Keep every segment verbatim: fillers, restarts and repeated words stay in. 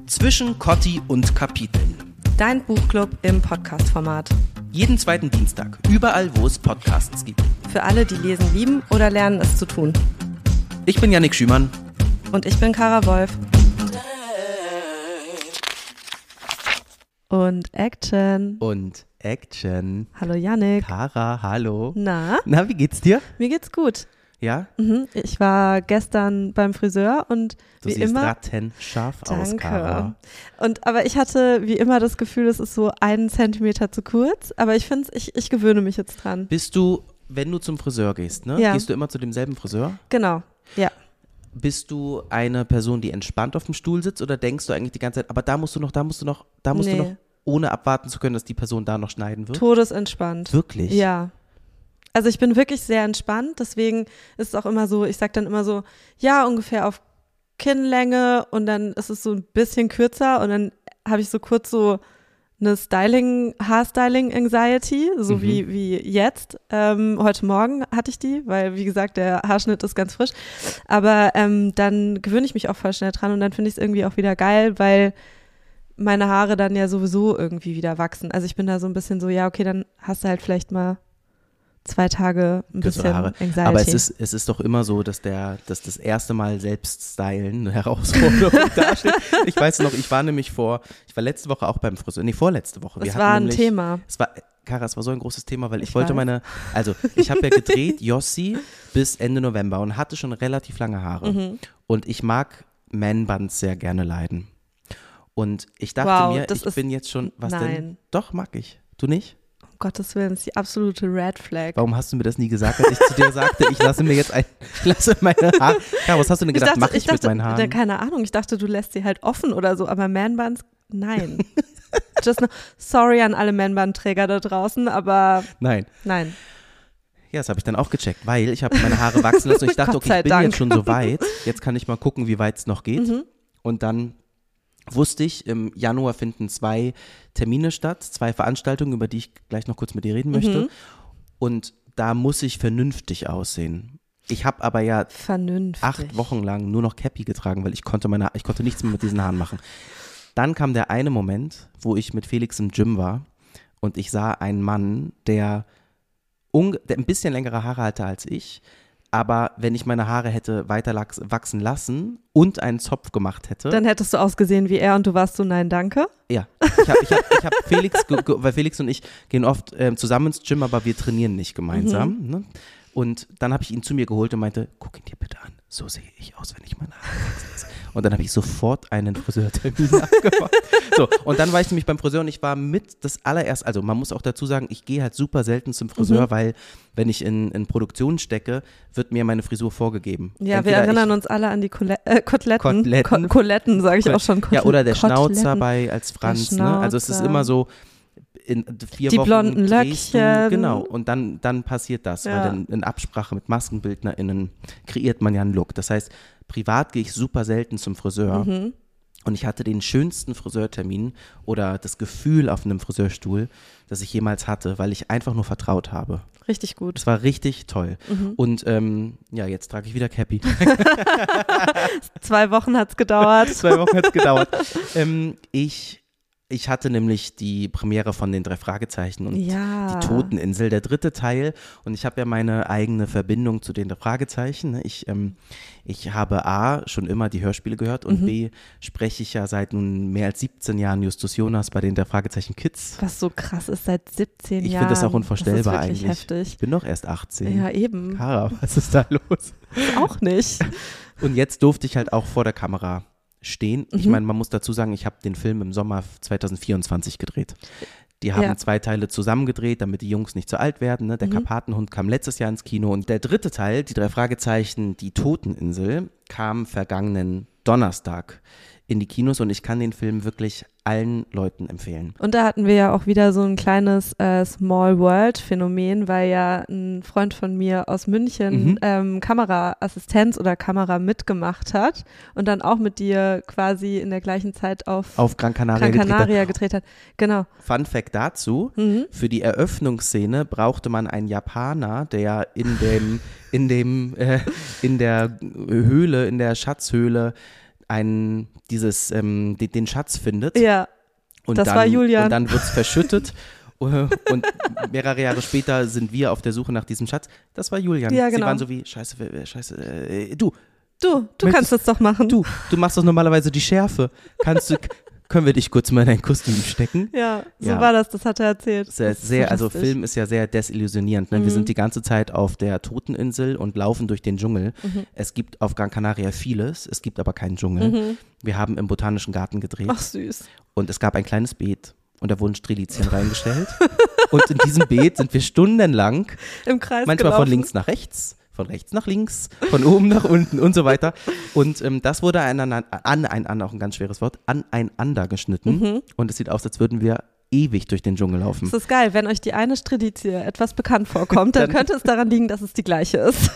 Zwischen Kotti und Kapiteln. Dein Buchclub im Podcast-Format. Jeden zweiten Dienstag, überall wo es Podcasts gibt. Für alle, die lesen lieben oder lernen es zu tun. Ich bin Yannick Schümann. Und ich bin Kara Wolf. Und Action. Und Action. Hallo Yannick. Kara, hallo. Na? Na, wie geht's dir? Mir geht's gut. Ja? Mhm. Ich war gestern beim Friseur und Du wie siehst immer. rattenscharf aus, Danke. Kara. Und aber ich hatte wie immer das Gefühl, es ist so einen Zentimeter zu kurz. Aber ich finde, ich, ich gewöhne mich jetzt dran. Bist du, wenn du zum Friseur gehst, ne? Ja. Gehst du immer zu demselben Friseur? Genau. Ja. Bist du eine Person, die entspannt auf dem Stuhl sitzt oder denkst du eigentlich die ganze Zeit, aber da musst du noch, da musst du noch, da musst Nee. du noch, ohne abwarten zu können, dass die Person da noch schneiden wird? Todesentspannt. Wirklich? Ja. Also ich bin wirklich sehr entspannt, deswegen ist es auch immer so, ich sag dann immer so, ja, ungefähr auf Kinnlänge und dann ist es so ein bisschen kürzer und dann habe ich so kurz so eine Styling, Haarstyling-Anxiety, so Mhm. wie, wie jetzt. Ähm, heute Morgen hatte ich die, weil wie gesagt, der Haarschnitt ist ganz frisch. Aber ähm, dann gewöhne ich mich auch voll schnell dran und dann finde ich es irgendwie auch wieder geil, weil meine Haare dann ja sowieso irgendwie wieder wachsen. Also ich bin da so ein bisschen so, ja, okay, dann hast du halt vielleicht mal zwei Tage ein Kürzere bisschen Haare. Anxiety. Aber es ist, es ist doch immer so, dass der, dass das erste Mal selbst stylen eine Herausforderung darstellt. Ich weiß noch, ich war nämlich vor, ich war letzte Woche auch beim Friseur, nee, vorletzte Woche. Wir Das hatten war ein nämlich, Thema. Es war, Kara, es war so ein großes Thema, weil ich, Ich wollte weiß. meine, also ich habe ja gedreht, Yossi, bis Ende November und hatte schon relativ lange Haare. Mhm. Und ich mag Man-Buns sehr gerne leiden. Und ich dachte Wow, mir, das ich ist- bin jetzt schon, was denn? Nein. Doch, mag ich. Du nicht? Um Gottes Willen, das ist die absolute Red Flag. Warum hast du mir das nie gesagt, als ich zu dir sagte, ich lasse mir jetzt ein, ich lasse meine Haare. Ja, was hast du denn gedacht, mache ich, mit meinen da, Haaren? keine Ahnung, ich dachte, du lässt sie halt offen oder so, aber Man-Buns, nein. Just no, sorry an alle Man-Bun-Träger da draußen, aber Nein. nein. Ja, das habe ich dann auch gecheckt, weil ich habe meine Haare wachsen lassen und ich dachte, Gott okay, sei ich bin Dank. jetzt schon so weit, jetzt kann ich mal gucken, wie weit es noch geht. Mhm. Und dann wusste ich, im Januar finden zwei Termine statt, zwei Veranstaltungen, über die ich gleich noch kurz mit dir reden möchte. Mhm. Und da muss ich vernünftig aussehen. Ich habe aber ja Vernünftig. acht Wochen lang nur noch Cappy getragen, weil ich konnte meine, ich konnte nichts mehr mit diesen Haaren machen. Dann kam der eine Moment, wo ich mit Felix im Gym war und ich sah einen Mann, der, unge- der ein bisschen längere Haare hatte als ich, aber wenn ich meine Haare hätte weiter lachs- wachsen lassen und einen Zopf gemacht hätte, Dann hättest du ausgesehen wie er und du warst so, nein, danke. ja, ich habe ich hab, ich hab Felix, ge- ge- weil Felix und ich gehen oft ähm, zusammen ins Gym, aber wir trainieren nicht gemeinsam. Mhm. Ne? Und dann habe ich ihn zu mir geholt und meinte, guck ihn dir bitte an, so sehe ich aus, wenn ich meine Haare wachsen lasse. Und dann habe ich sofort einen Friseurtermin abgemacht. So, und dann war ich nämlich beim Friseur und ich war mit das allererst, also man muss auch dazu sagen, ich gehe halt super selten zum Friseur, Mhm. weil wenn ich in, in Produktion stecke, wird mir meine Frisur vorgegeben. Ja, Entweder wir erinnern ich, uns alle an die Kole äh, Koteletten. Koteletten. Ko Koletten, sage ich auch schon. Ja, oder der Koteletten. Schnauzer bei als Franz, ne? Also es ist Schnauzer. immer so, in vier Die Wochen blonden drehst du, Löckchen. genau, und dann, dann passiert das, Ja. weil dann in Absprache mit MaskenbildnerInnen kreiert man ja einen Look. Das heißt, privat gehe ich super selten zum Friseur Mhm. und ich hatte den schönsten Friseurtermin oder das Gefühl auf einem Friseurstuhl, das ich jemals hatte, weil ich einfach nur vertraut habe. Richtig gut. Es war richtig toll. Mhm. Und ähm, ja, jetzt trage ich wieder Cappy. Zwei Wochen hat's gedauert. Zwei Wochen hat es gedauert. ähm, ich, ich hatte nämlich die Premiere von den drei Fragezeichen und Ja. die Toteninsel, der dritte Teil. Und ich habe ja meine eigene Verbindung zu den drei Fragezeichen. ne? Ich, ähm, ich habe A, schon immer die Hörspiele gehört und Mhm. B, spreche ich ja seit nun mehr als siebzehn Jahren Justus Jonas bei den drei Fragezeichen Kids. Was so krass ist, seit siebzehn Ich Jahren. finde das auch unvorstellbar das ist wirklich eigentlich. heftig. Ich bin doch erst achtzehn. Ja, eben. Kara, was ist da los? Auch nicht. Und jetzt durfte ich halt auch vor der Kamera stehen. Ich Mhm. meine, man muss dazu sagen, ich habe den Film im Sommer zwanzig vierundzwanzig gedreht. Die haben Ja. zwei Teile zusammen gedreht, damit die Jungs nicht zu alt werden. Ne? Der Mhm. Karpatenhund kam letztes Jahr ins Kino und der dritte Teil, die drei Fragezeichen, die Toteninsel, kam vergangenen Donnerstag in die Kinos und ich kann den Film wirklich allen Leuten empfehlen. Und da hatten wir ja auch wieder so ein kleines äh, Small World Phänomen, weil ja ein Freund von mir aus München Mhm. ähm, Kameraassistenz oder Kamera mitgemacht hat und dann auch mit dir quasi in der gleichen Zeit auf, Auf Gran Canaria, Gran gedreht. Canaria gedreht hat. Genau. Fun Fact dazu, Mhm. für die Eröffnungsszene brauchte man einen Japaner, der in dem, in dem, äh, in der Höhle, in der Schatzhöhle ein, dieses, ähm, den, den Schatz findet. Ja, und das dann, war Julian. Und dann wird es verschüttet. Und mehrere Jahre später sind wir auf der Suche nach diesem Schatz. Das war Julian. Ja, genau. Sie waren so wie, scheiße, scheiße, äh, du. Du, du kannst das doch machen. Du, du machst doch normalerweise die Schärfe. Kannst du, können wir dich kurz mal in dein Kostüm stecken? Ja, so Ja. war das, das hat er erzählt. Sehr, Das ist sehr, so also lustig. Film ist ja sehr desillusionierend. Ne? Mhm. Wir sind die ganze Zeit auf der Toteninsel und laufen durch den Dschungel. Mhm. Es gibt auf Gran Canaria vieles, es gibt aber keinen Dschungel. Mhm. Wir haben im Botanischen Garten gedreht Ach, süß. und es gab ein kleines Beet und da wurden Strelizien reingestellt. Und in diesem Beet sind wir stundenlang, Im Kreis manchmal gelaufen. von links nach rechts, von rechts nach links, von oben nach unten und so weiter. Und ähm, das wurde aneinander, aneinander, auch ein ganz schweres Wort, aneinander geschnitten. Mhm. Und es sieht aus, als würden wir ewig durch den Dschungel laufen. Das ist geil, wenn euch die eine Strelizie etwas bekannt vorkommt, dann, Dann- könnte es daran liegen, dass es die gleiche ist.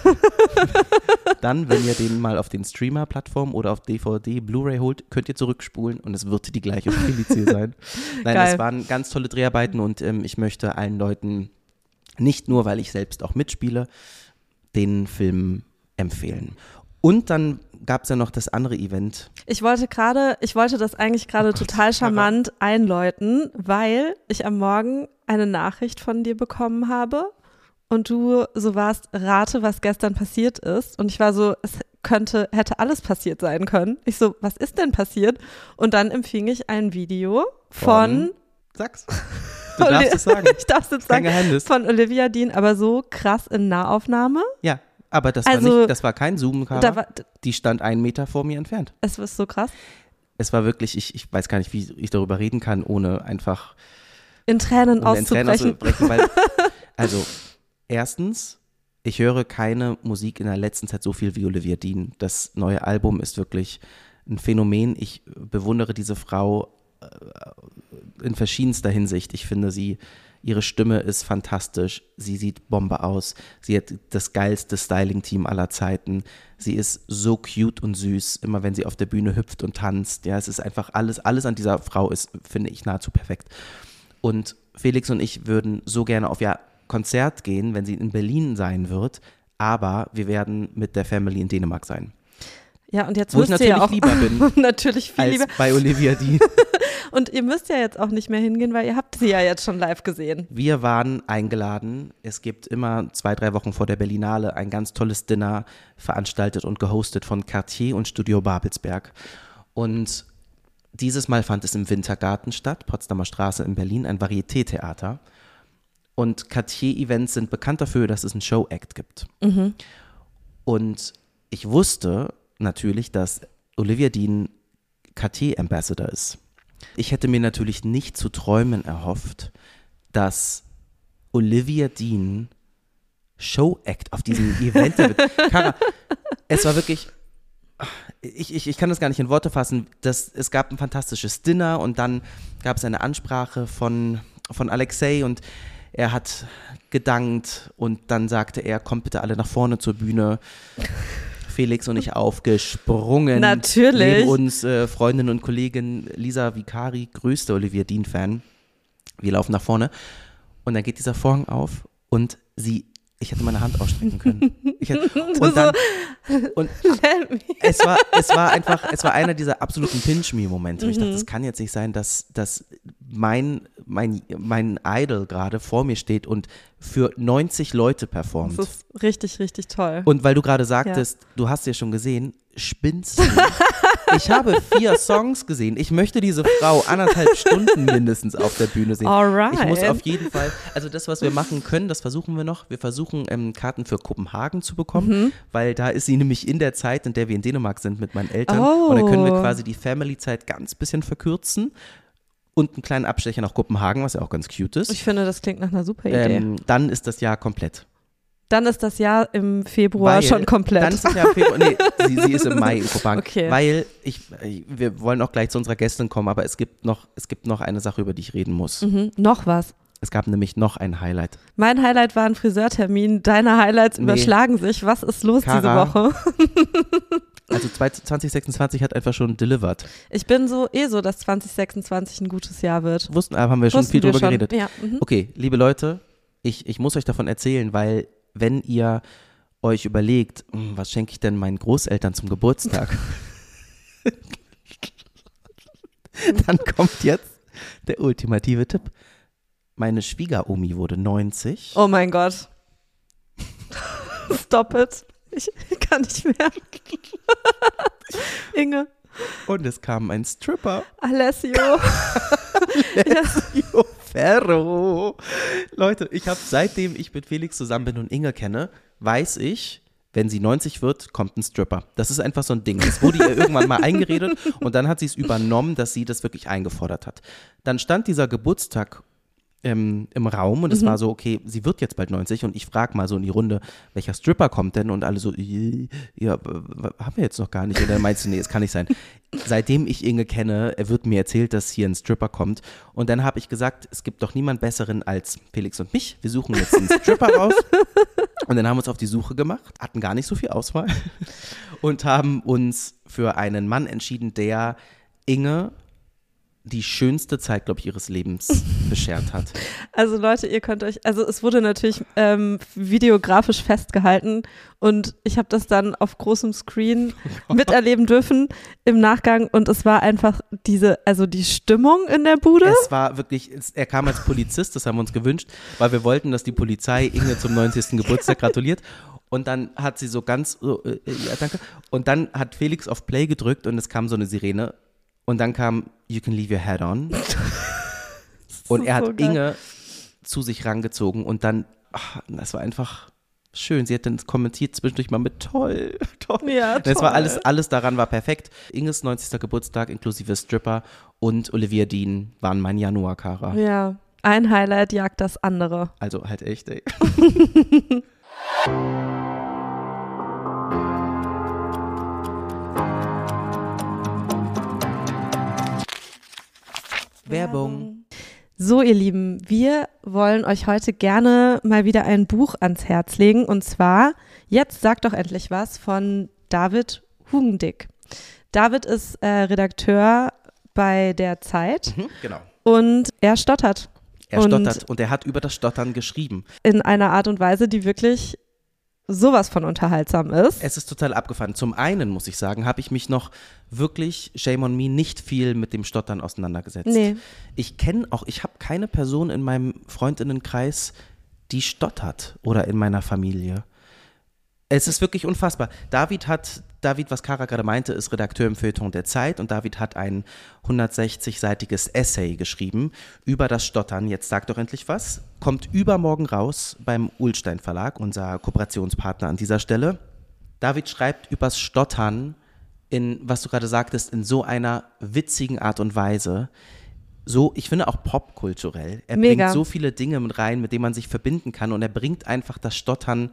Dann, wenn ihr den mal auf den Streamer-Plattformen oder auf D V D, Blu-ray holt, könnt ihr zurückspulen und es wird die gleiche Strelizie sein. Nein, Geil. es waren ganz tolle Dreharbeiten und ähm, ich möchte allen Leuten, nicht nur, weil ich selbst auch mitspiele, den Film empfehlen. Und dann gab es ja noch das andere Event. Ich wollte gerade, ich wollte das eigentlich gerade Oh Gott, total charmant einläuten, weil ich am Morgen eine Nachricht von dir bekommen habe und du so warst, rate, was gestern passiert ist. Und ich war so, es könnte, hätte alles passiert sein können. Ich so, was ist denn passiert? Und dann empfing ich ein Video von, Sag's. Du darfst es sagen. ich darf es jetzt Kein sagen, Geheimnis. von Olivia Dean, aber so krass in Nahaufnahme. Ja, aber das war Also, nicht, das war kein Zoom-Kamera. Da war, Die stand einen Meter vor mir entfernt. es ist so krass. Es war wirklich, ich, ich weiß gar nicht, wie ich darüber reden kann, ohne einfach In Tränen ohne in Tränen auszubrechen. auszubrechen. Weil, also, erstens, ich höre keine Musik in der letzten Zeit so viel wie Olivia Dean. Das neue Album ist wirklich ein Phänomen. Ich bewundere diese Frau äh, in verschiedenster Hinsicht. Ich finde sie, ihre Stimme ist fantastisch. Sie sieht Bombe aus. Sie hat das geilste Styling-Team aller Zeiten. Sie ist so cute und süß, immer wenn sie auf der Bühne hüpft und tanzt. Ja, es ist einfach alles, alles an dieser Frau ist, finde ich, nahezu perfekt. Und Felix und ich würden so gerne auf ihr Konzert gehen, wenn sie in Berlin sein wird, aber wir werden mit der Family in Dänemark sein. Ja, und jetzt Wo ich müsst ihr ja auch natürlich lieber bin natürlich viel als lieber. bei Olivia Dean. Und ihr müsst ja jetzt auch nicht mehr hingehen, weil ihr habt sie ja jetzt schon live gesehen. Wir waren eingeladen. Es gibt immer zwei, drei Wochen vor der Berlinale ein ganz tolles Dinner veranstaltet und gehostet von Cartier und Studio Babelsberg. Und dieses Mal fand es im Wintergarten statt, Potsdamer Straße in Berlin, ein Varieté-Theater. Und Cartier-Events sind bekannt dafür, dass es einen Show-Act gibt. Mhm. Und ich wusste natürlich, dass Olivia Dean Cartier-Ambassador ist. Ich hätte mir natürlich nicht zu träumen erhofft, dass Olivia Dean Show-Act auf diesem Event wird. Cara, es war wirklich, ich, ich, ich kann das gar nicht in Worte fassen. Das, es gab ein fantastisches Dinner und dann gab es eine Ansprache von, von Alexei und er hat gedankt und dann sagte er, kommt bitte alle nach vorne zur Bühne. Felix und ich aufgesprungen. Natürlich. Neben uns äh, Freundin und Kollegin Lisa Vicari, größte Olivia Dean-Fan. Wir laufen nach vorne und dann geht dieser Vorhang auf und sie, ich hätte meine Hand ausstrecken können. Ich hätte, und dann, und es war, es war einfach, es war einer dieser absoluten Pinch-Me-Momente. Mhm. Ich dachte, das kann jetzt nicht sein, dass, dass mein, mein, mein Idol gerade vor mir steht und für neunzig Leute performt. Das ist richtig, richtig toll. Und weil du gerade sagtest, ja. Du hast ja schon gesehen, spinnst du? Ich habe vier Songs gesehen. Ich möchte diese Frau anderthalb Stunden mindestens auf der Bühne sehen. Alright. Ich muss auf jeden Fall, also das, was wir machen können, das versuchen wir noch. Wir versuchen, ähm, Karten für Kopenhagen zu bekommen, mhm. weil da ist sie nämlich in der Zeit, in der wir in Dänemark sind mit meinen Eltern. Oh. Und dann können wir quasi die Family-Zeit ganz bisschen verkürzen. Und einen kleinen Abstecher nach Kopenhagen, was ja auch ganz cute ist. Ich finde, das klingt nach einer super Idee. Ähm, dann ist das Jahr komplett. Dann ist das Jahr im Februar weil, schon komplett. Dann ist das Jahr im Februar, nee, sie, sie ist im Mai in Kopenhagen. Okay. Weil, ich, wir wollen auch gleich zu unserer Gästin kommen, aber es gibt noch, es gibt noch eine Sache, über die ich reden muss. Mhm. Noch was? Es gab nämlich noch ein Highlight. Mein Highlight war ein Friseurtermin, deine Highlights nee. überschlagen sich. Was ist los Cara, diese Woche? Also zwanzig sechsundzwanzig hat einfach schon delivered. Ich bin so eh so, dass zwanzig sechsundzwanzig ein gutes Jahr wird. Wussten, aber haben wir schon Wussten viel wir drüber schon. geredet. Ja. Mhm. Okay, liebe Leute, ich, ich muss euch davon erzählen, weil wenn ihr euch überlegt, was schenke ich denn meinen Großeltern zum Geburtstag, Dann kommt jetzt der ultimative Tipp. Meine Schwiegeromi wurde neunzig. Oh mein Gott. Stop it. Ich kann nicht mehr. Inge. Und es kam ein Stripper. Alessio. Alessio Ferro. Leute, ich habe seitdem ich mit Felix zusammen bin und Inge kenne, weiß ich, wenn sie neunzig wird, kommt ein Stripper. Das ist einfach so ein Ding. Das wurde ihr irgendwann mal eingeredet und dann hat sie es übernommen, dass sie das wirklich eingefordert hat. Dann stand dieser Geburtstag im, im Raum und es mhm. war so, okay, sie wird jetzt bald neunzig und ich frage mal so in die Runde, welcher Stripper kommt denn? Und alle so, ja, haben wir jetzt noch gar nicht. Und dann meinst du, nee, es kann nicht sein. Seitdem ich Inge kenne, wird mir erzählt, dass hier ein Stripper kommt. Und dann habe ich gesagt, es gibt doch niemand Besseren als Felix und mich. Wir suchen jetzt einen Stripper raus. Und dann haben wir uns auf die Suche gemacht, hatten gar nicht so viel Auswahl und haben uns für einen Mann entschieden, der Inge die schönste Zeit, glaube ich, ihres Lebens beschert hat. Also Leute, ihr könnt euch, also es wurde natürlich ähm, videografisch festgehalten und ich habe das dann auf großem Screen miterleben dürfen im Nachgang und es war einfach diese, also die Stimmung in der Bude. Es war wirklich, es, er kam als Polizist, das haben wir uns gewünscht, weil wir wollten, dass die Polizei Inge zum neunzigsten Geburtstag gratuliert. Und dann hat sie so ganz, so, äh, ja, danke. Und dann hat Felix auf Play gedrückt und es kam so eine Sirene. Und dann kam You Can Leave Your Head On. Und er hat so Inge zu sich rangezogen und dann, ach, das war einfach schön. Sie hat dann kommentiert zwischendurch mal mit toll, toll. Ja, toll. Das war alles, alles daran war perfekt. Inges neunzigster Geburtstag inklusive Stripper und Olivia Dean waren mein Januar-Kara. Ja, ein Highlight jagt das andere. Also halt echt, ey. Werbung. So, ihr Lieben, wir wollen euch heute gerne mal wieder ein Buch ans Herz legen und zwar Jetzt sagt doch endlich was von David Hugendick. David ist äh, Redakteur bei der Zeit mhm, genau. und er stottert. Er stottert und, und er hat über das Stottern geschrieben. In einer Art und Weise, die wirklich sowas von unterhaltsam ist. Es ist total abgefahren. Zum einen, muss ich sagen, habe ich mich noch wirklich, shame on me, nicht viel mit dem Stottern auseinandergesetzt. Nee. Ich kenne auch, ich habe keine Person in meinem Freundinnenkreis, die stottert oder in meiner Familie. Es ist wirklich unfassbar. David hat, David, was Kara gerade meinte, ist Redakteur im Feuilleton der Zeit und David hat ein hundertsechzig-seitiges Essay geschrieben über das Stottern. Jetzt sag doch endlich was. Kommt übermorgen raus beim Ullstein Verlag, unser Kooperationspartner an dieser Stelle. David schreibt übers Stottern in, was du gerade sagtest, in so einer witzigen Art und Weise. So, ich finde auch popkulturell. Er Mega. bringt so viele Dinge mit rein, mit denen man sich verbinden kann und er bringt einfach das Stottern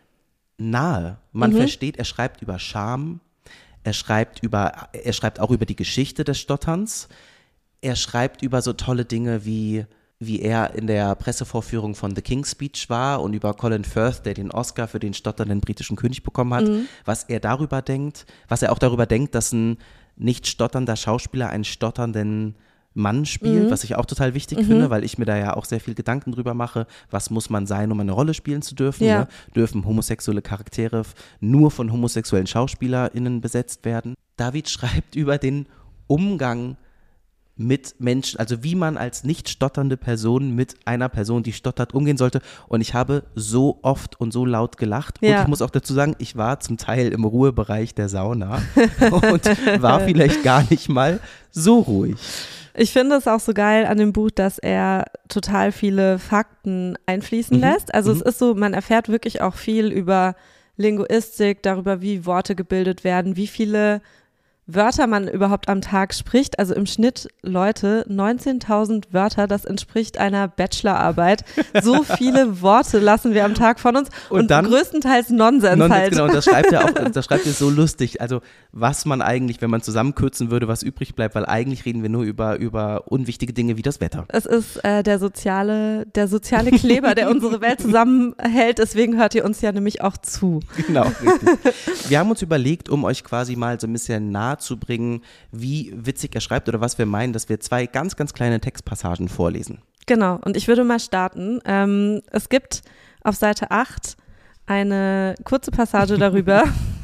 nahe. Man mhm. versteht, er schreibt über Scham, er schreibt über, er schreibt auch über die Geschichte des Stotterns, er schreibt über so tolle Dinge wie, wie er in der Pressevorführung von The King's Speech war und über Colin Firth, der den Oscar für den stotternden britischen König bekommen hat, mhm. was er darüber denkt, was er auch darüber denkt, dass ein nicht stotternder Schauspieler einen stotternden Mann spielt, mhm. was ich auch total wichtig mhm. finde, weil ich mir da ja auch sehr viel Gedanken drüber mache, was muss man sein, um eine Rolle spielen zu dürfen. Ja. Ne? Dürfen homosexuelle Charaktere nur von homosexuellen SchauspielerInnen besetzt werden? David schreibt über den Umgang mit Menschen, also wie man als nicht stotternde Person mit einer Person, die stottert, umgehen sollte. Und ich habe so oft und so laut gelacht. Ja. Und ich muss auch dazu sagen, ich war zum Teil im Ruhebereich der Sauna und war vielleicht gar nicht mal so ruhig. Ich finde es auch so geil an dem Buch, dass er total viele Fakten einfließen mhm. lässt. Also mhm. es ist so, man erfährt wirklich auch viel über Linguistik, darüber, wie Worte gebildet werden, wie viele Wörter man überhaupt am Tag spricht. Also im Schnitt, Leute, neunzehntausend Wörter, das entspricht einer Bachelorarbeit. So viele Worte lassen wir am Tag von uns und, und dann, größtenteils Nonsens, Nonsens halt. Genau, und das schreibt er auch, das schreibt er so lustig. Also was man eigentlich, wenn man zusammenkürzen würde, was übrig bleibt, weil eigentlich reden wir nur über, über unwichtige Dinge wie das Wetter. Es ist äh, der soziale, der soziale Kleber, der unsere Welt zusammenhält. Deswegen hört ihr uns ja nämlich auch zu. Genau, richtig. Wir haben uns überlegt, um euch quasi mal so ein bisschen nahe zu bringen, wie witzig er schreibt oder was wir meinen, dass wir zwei ganz, ganz kleine Textpassagen vorlesen. Genau, und ich würde mal starten. Ähm, es gibt auf Seite acht eine kurze Passage darüber,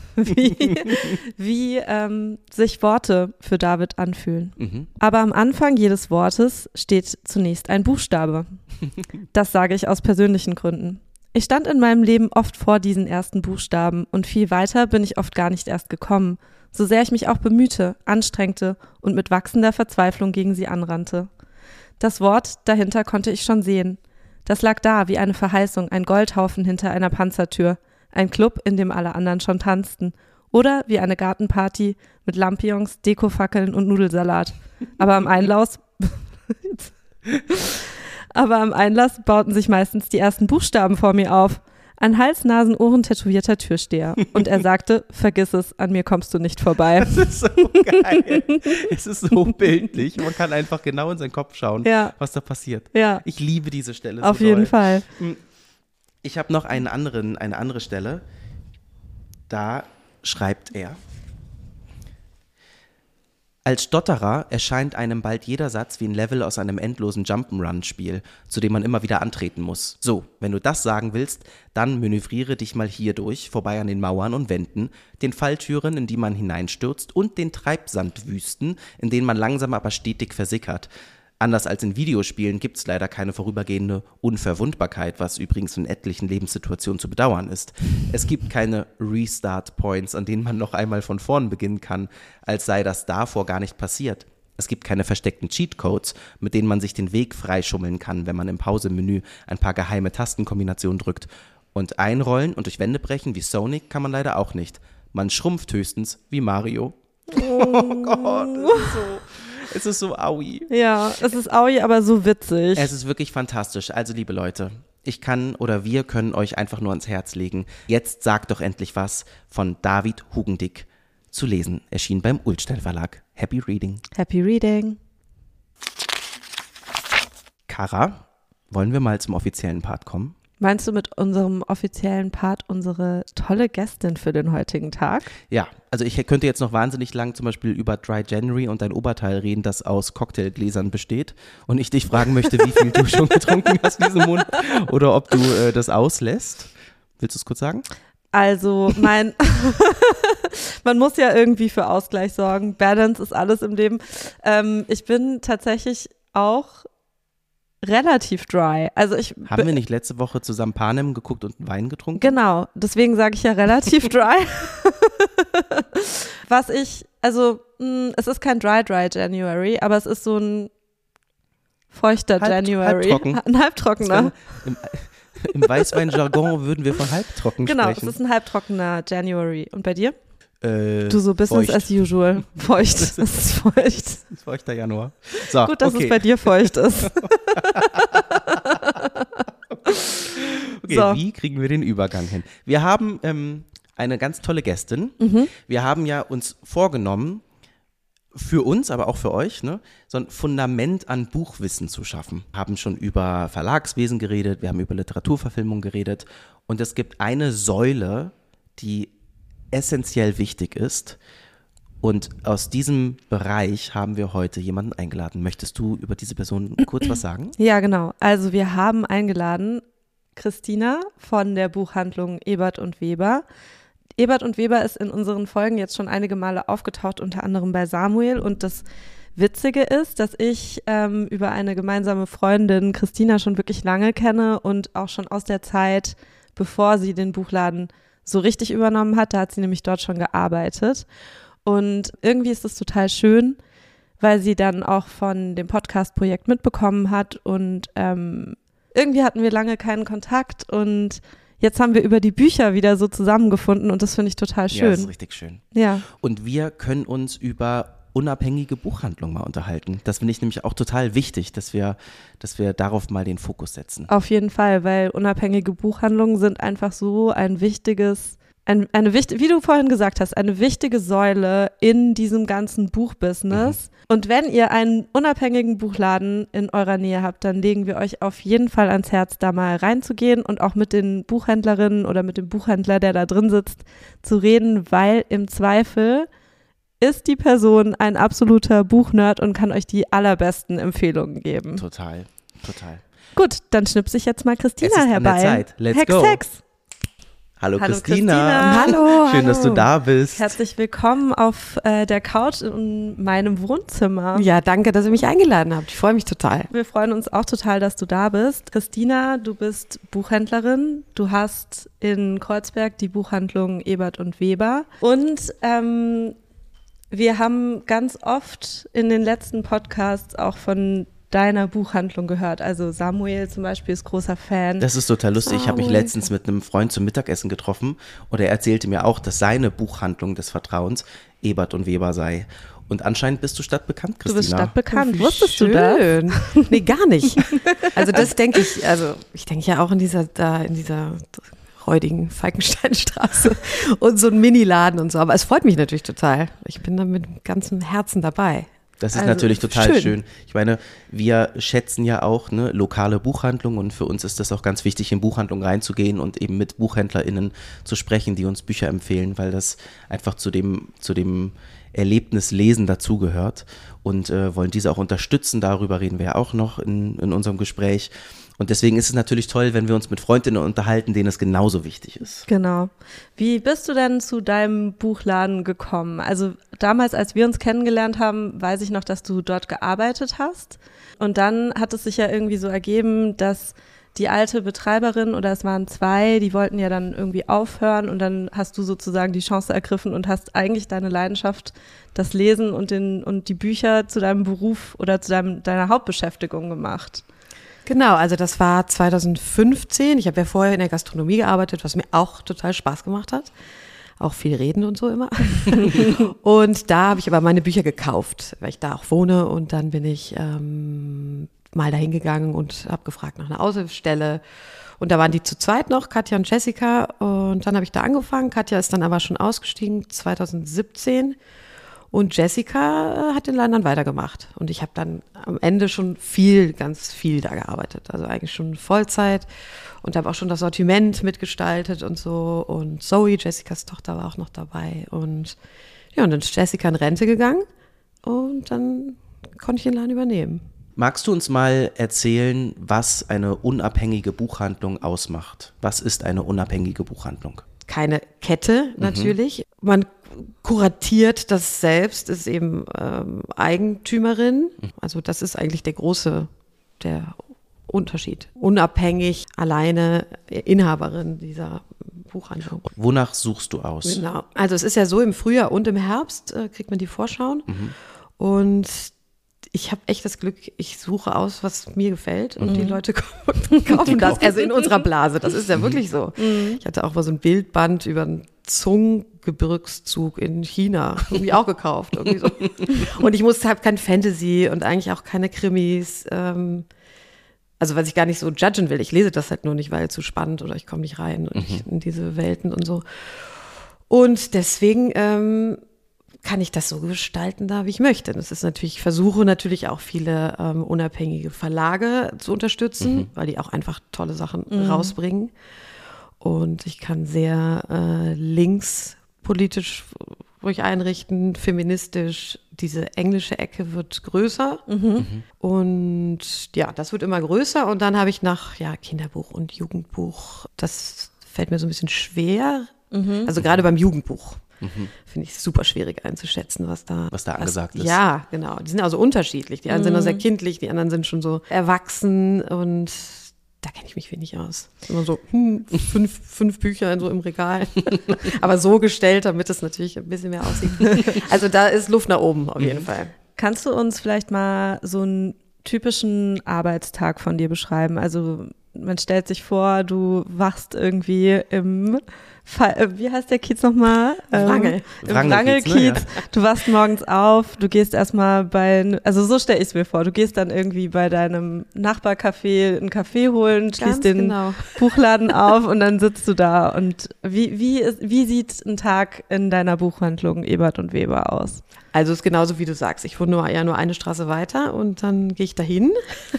wie, wie ähm, sich Worte für David anfühlen. Mhm. Aber am Anfang jedes Wortes steht zunächst ein Buchstabe. Das sage ich aus persönlichen Gründen. Ich stand in meinem Leben oft vor diesen ersten Buchstaben und viel weiter bin ich oft gar nicht erst gekommen, so sehr ich mich auch bemühte, anstrengte und mit wachsender Verzweiflung gegen sie anrannte. Das Wort dahinter konnte ich schon sehen. Das lag da wie eine Verheißung, ein Goldhaufen hinter einer Panzertür, ein Club, in dem alle anderen schon tanzten, oder wie eine Gartenparty mit Lampions, Dekofackeln und Nudelsalat. Aber am Einlass, aber am Einlass bauten sich meistens die ersten Buchstaben vor mir auf. Ein Hals-Nasen-Ohren-tätowierter Türsteher. Und er sagte, vergiss es, an mir kommst du nicht vorbei. Das ist so geil. Es ist so bildlich. Man kann einfach genau in seinen Kopf schauen, ja. was da passiert. Ja. Ich liebe diese Stelle. Auf so jeden doll. Fall. Ich habe noch einen anderen, eine andere Stelle. Da schreibt er: Als Stotterer erscheint einem bald jeder Satz wie ein Level aus einem endlosen Jump'n'Run-Spiel, zu dem man immer wieder antreten muss. So, wenn du das sagen willst, dann manövriere dich mal hier durch, vorbei an den Mauern und Wänden, den Falltüren, in die man hineinstürzt und den Treibsandwüsten, in denen man langsam aber stetig versickert. Anders als in Videospielen gibt es leider keine vorübergehende Unverwundbarkeit, was übrigens in etlichen Lebenssituationen zu bedauern ist. Es gibt keine Restart-Points, an denen man noch einmal von vorn beginnen kann, als sei das davor gar nicht passiert. Es gibt keine versteckten Cheatcodes, mit denen man sich den Weg freischummeln kann, wenn man im Pausemenü ein paar geheime Tastenkombinationen drückt. Und einrollen und durch Wände brechen wie Sonic kann man leider auch nicht. Man schrumpft höchstens wie Mario. Oh, oh Gott, das ist so... Es ist so aui. Ja, es ist aui, aber so witzig. Es ist wirklich fantastisch. Also, liebe Leute, ich kann oder wir können euch einfach nur ans Herz legen. Jetzt sagt doch endlich was von David Hugendick zu lesen. Erschien beim Ullstein Verlag. Happy Reading. Happy Reading. Kara, wollen wir mal zum offiziellen Part kommen? Meinst du mit unserem offiziellen Part unsere tolle Gästin für den heutigen Tag? Ja, also ich könnte jetzt noch wahnsinnig lang zum Beispiel über Dry January und dein Oberteil reden, das aus Cocktailgläsern besteht und ich dich fragen möchte, wie viel du schon getrunken hast diesen Monat oder ob du äh, das auslässt. Willst du es kurz sagen? Also mein, man muss ja irgendwie für Ausgleich sorgen. Balance ist alles im Leben. Ähm, ich bin tatsächlich auch relativ dry. Also ich Haben wir nicht letzte Woche zusammen Panem geguckt und Wein getrunken? Genau, deswegen sage ich ja relativ dry. Was ich, also mh, es ist kein dry dry January, aber es ist so ein feuchter Halb, January. Halbtrocken. Ein halbtrockener. Im, im Weißwein-Jargon würden wir von halbtrocken genau, sprechen. Genau, es ist ein halbtrockener January. Und bei dir? Äh, du so Business feucht. as usual. Feucht. Es ist feucht. Feuchter Januar. So, gut, dass okay. es bei dir feucht ist. Okay, so. Wie kriegen wir den Übergang hin? Wir haben ähm, eine ganz tolle Gästin. Mhm. Wir haben ja uns vorgenommen, für uns, aber auch für euch, ne, so ein Fundament an Buchwissen zu schaffen. Wir haben schon über Verlagswesen geredet, wir haben über Literaturverfilmung geredet und es gibt eine Säule, die essentiell wichtig ist. Und aus diesem Bereich haben wir heute jemanden eingeladen. Möchtest du über diese Person kurz was sagen? Ja, genau. Also wir haben eingeladen Christina von der Buchhandlung Ebert und Weber. Ebert und Weber ist in unseren Folgen jetzt schon einige Male aufgetaucht, unter anderem bei Samuel. Und das Witzige ist, dass ich ähm, über eine gemeinsame Freundin Christina schon wirklich lange kenne und auch schon aus der Zeit, bevor sie den Buchladen so richtig übernommen hat. Da hat sie nämlich dort schon gearbeitet. Und irgendwie ist es total schön, weil sie dann auch von dem Podcast-Projekt mitbekommen hat und ähm, irgendwie hatten wir lange keinen Kontakt und jetzt haben wir über die Bücher wieder so zusammengefunden und das finde ich total schön. Ja, das ist richtig schön. Ja. Und wir können uns über unabhängige Buchhandlung mal unterhalten. Das finde ich nämlich auch total wichtig, dass wir, dass wir darauf mal den Fokus setzen. Auf jeden Fall, weil unabhängige Buchhandlungen sind einfach so ein wichtiges, ein, eine wichtige, wie du vorhin gesagt hast, eine wichtige Säule in diesem ganzen Buchbusiness. Mhm. Und wenn ihr einen unabhängigen Buchladen in eurer Nähe habt, dann legen wir euch auf jeden Fall ans Herz, da mal reinzugehen und auch mit den Buchhändlerinnen oder mit dem Buchhändler, der da drin sitzt, zu reden, weil im Zweifel ist die Person ein absoluter Buchnerd und kann euch die allerbesten Empfehlungen geben. Total, total. Gut, dann schnipse ich jetzt mal Christina es ist herbei. An der Zeit. Let's Hex, go. Hex. Hallo, Hallo Christina. Christina. Hallo. Schön, hallo. dass du da bist. Herzlich willkommen auf äh, der Couch in meinem Wohnzimmer. Ja, danke, dass ihr mich eingeladen habt. Ich freue mich total. Wir freuen uns auch total, dass du da bist. Christina, du bist Buchhändlerin. Du hast in Kreuzberg die Buchhandlung Ebert und Weber. Und ähm, wir haben ganz oft in den letzten Podcasts auch von deiner Buchhandlung gehört. Also Samuel zum Beispiel ist großer Fan. Das ist total lustig. Ich habe mich Samuel. letztens mit einem Freund zum Mittagessen getroffen und er erzählte mir auch, dass seine Buchhandlung des Vertrauens Ebert und Weber sei. Und anscheinend bist du stadtbekannt, Christina. Du bist stadtbekannt. Wie Wusstest du das? schön. Nee, gar nicht. Also das denke ich, also ich denke ja auch in dieser, da in dieser räudigen Falkensteinstraße und so ein Miniladen und so. Aber es freut mich natürlich total. Ich bin da mit ganzem Herzen dabei. Das ist Also, natürlich total schön. schön. Ich meine, wir schätzen ja auch ne, lokale Buchhandlungen und für uns ist das auch ganz wichtig, in Buchhandlungen reinzugehen und eben mit BuchhändlerInnen zu sprechen, die uns Bücher empfehlen, weil das einfach zu dem, zu dem Erlebnis Lesen dazugehört und äh, wollen diese auch unterstützen. Darüber reden wir ja auch noch in, in unserem Gespräch. Und deswegen ist es natürlich toll, wenn wir uns mit Freundinnen unterhalten, denen es genauso wichtig ist. Genau. Wie bist du denn zu deinem Buchladen gekommen? Also damals, als wir uns kennengelernt haben, weiß ich noch, dass du dort gearbeitet hast. Und dann hat es sich ja irgendwie so ergeben, dass die alte Betreiberin, oder es waren zwei, die wollten ja dann irgendwie aufhören und dann hast du sozusagen die Chance ergriffen und hast eigentlich deine Leidenschaft, das Lesen und, den, und die Bücher zu deinem Beruf oder zu deinem, deiner Hauptbeschäftigung gemacht. Genau, also das war zweitausendfünfzehn. Ich habe ja vorher in der Gastronomie gearbeitet, was mir auch total Spaß gemacht hat. Auch viel reden und so immer. Und da habe ich aber meine Bücher gekauft, weil ich da auch wohne. Und dann bin ich ähm, mal dahin gegangen und habe gefragt nach einer Aushilfsstelle. Und da waren die zu zweit noch, Katja und Jessica. Und dann habe ich da angefangen. Katja ist dann aber schon ausgestiegen, zweitausendsiebzehn. Und Jessica hat den Laden dann weitergemacht. Und ich habe dann am Ende schon viel, ganz viel da gearbeitet. Also eigentlich schon Vollzeit und habe auch schon das Sortiment mitgestaltet und so. Und Zoe, Jessicas Tochter, war auch noch dabei. Und ja, und dann ist Jessica in Rente gegangen und dann konnte ich den Laden übernehmen. Magst du uns mal erzählen, was eine unabhängige Buchhandlung ausmacht? Was ist eine unabhängige Buchhandlung? Keine Kette natürlich. Mhm. Man kuratiert das selbst, ist eben ähm, Eigentümerin. Also das ist eigentlich der große, der Unterschied. Unabhängig, alleine Inhaberin dieser Buchhandlung. Wonach suchst du aus? Genau. Also es ist ja so, im Frühjahr und im Herbst äh, kriegt man die Vorschauen. Mhm. Und ich habe echt das Glück, ich suche aus, was mir gefällt und mhm. die Leute kaufen das. Also in unserer Blase, das ist ja wirklich so. Mhm. Ich hatte auch mal so ein Bildband über einen Zunggebirgszug in China irgendwie auch gekauft. Irgendwie so. Und ich musste halt kein Fantasy und eigentlich auch keine Krimis. Ähm, also was ich gar nicht so judgen will. Ich lese das halt nur nicht, weil es zu spannend oder ich komme nicht rein und mhm. ich, in diese Welten und so. Und deswegen ähm, kann ich das so gestalten da, wie ich möchte. Das ist natürlich, ich versuche natürlich auch viele ähm, unabhängige Verlage zu unterstützen, mhm. weil die auch einfach tolle Sachen mhm. rausbringen. Und ich kann sehr äh, linkspolitisch ruhig einrichten, feministisch. Diese englische Ecke wird größer. Mhm. Und ja, das wird immer größer. Und dann habe ich nach ja, Kinderbuch und Jugendbuch, das fällt mir so ein bisschen schwer. Mhm. Also gerade beim Jugendbuch. Mhm. Finde ich super schwierig einzuschätzen, was da, was da angesagt was, ist. Ja, genau. Die sind also unterschiedlich. Die einen mhm. sind auch sehr kindlich, die anderen sind schon so erwachsen und da kenne ich mich wenig aus. Immer so hm, fünf, fünf Bücher so im Regal. Aber so gestellt, damit es natürlich ein bisschen mehr aussieht. Also da ist Luft nach oben auf jeden mhm. Fall. Kannst du uns vielleicht mal so einen typischen Arbeitstag von dir beschreiben? Also man stellt sich vor, du wachst irgendwie im Fall, wie heißt der Kiez nochmal? Wrangel. Ähm, Im Wrangelkiez. Ne, ja. Du wachst morgens auf, du gehst erstmal bei, also so stelle ich es mir vor, du gehst dann irgendwie bei deinem Nachbarcafé einen Kaffee holen, schließt den genau. Buchladen auf und dann sitzt du da. Und wie, wie, ist, wie sieht ein Tag in deiner Buchhandlung Ebert und Weber aus? Also es ist genauso, wie du sagst. Ich wohne nur, ja nur eine Straße weiter und dann gehe ich dahin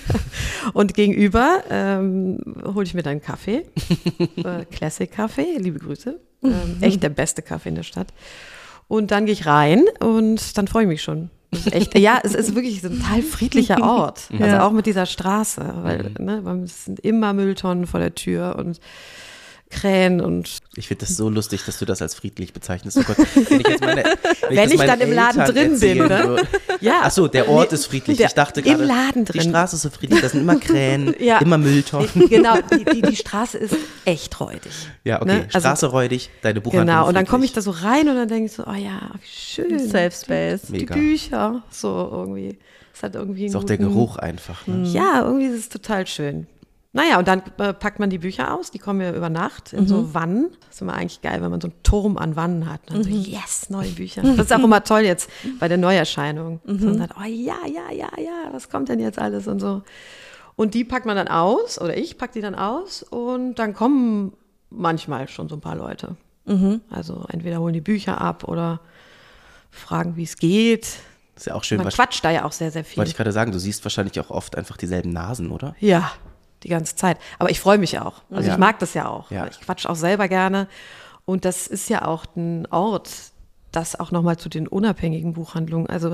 und gegenüber ähm, hole ich mir dann einen Kaffee, äh, Classic Kaffee, liebe Grüße, ähm, echt der beste Kaffee in der Stadt. Und dann gehe ich rein und dann freue ich mich schon. Das ist echt, ja, es ist wirklich so ein total friedlicher Ort, also ja. auch mit dieser Straße, weil ne, es sind immer Mülltonnen vor der Tür und Krähen und Ich finde das so lustig, dass du das als friedlich bezeichnest. Oh Gott, wenn ich, jetzt meine, wenn Wenn ich, ich das dann meinen im Laden Eltern drin bin, erzählen ne? würde. ja. Ach so, der Ort Nee, ist friedlich. der- Ich dachte im gerade, Laden die drin. Straße ist so friedlich. Da sind immer Krähen, Ja. immer Mülltonnen. Nee, genau, die, die, die Straße ist echt räudig. Ja, okay. Ne? Also- Straße räudig, deine Buchhandlung Genau, und dann komme ich friedlich. da so rein und dann denke ich so, oh ja, wie schön. Safe Space. Die Mega. Bücher, so irgendwie. Es hat irgendwie einen Ist auch der guten- Geruch einfach. Ne? Ja, irgendwie ist es total schön. Naja, und dann äh, packt man die Bücher aus, die kommen ja über Nacht in so Wannen. Das ist immer eigentlich geil, wenn man so einen Turm an Wannen hat. Und dann so, yes, neue Bücher. Das ist auch immer toll jetzt bei der Neuerscheinung. So, und dann, oh ja, ja, ja, ja, was kommt denn jetzt alles und so. Und die packt man dann aus, oder ich pack die dann aus und dann kommen manchmal schon so ein paar Leute. Also entweder holen die Bücher ab oder fragen, wie es geht. Ist ja auch schön. Man Was, quatscht da ja auch sehr, sehr viel. wollte ich gerade sagen, du siehst wahrscheinlich auch oft einfach dieselben Nasen, oder? Ja, die ganze Zeit. Aber ich freue mich auch. Also Ja. ich mag das ja auch. Ja. Ich quatsch auch selber gerne. Und das ist ja auch ein Ort, das auch nochmal zu den unabhängigen Buchhandlungen, also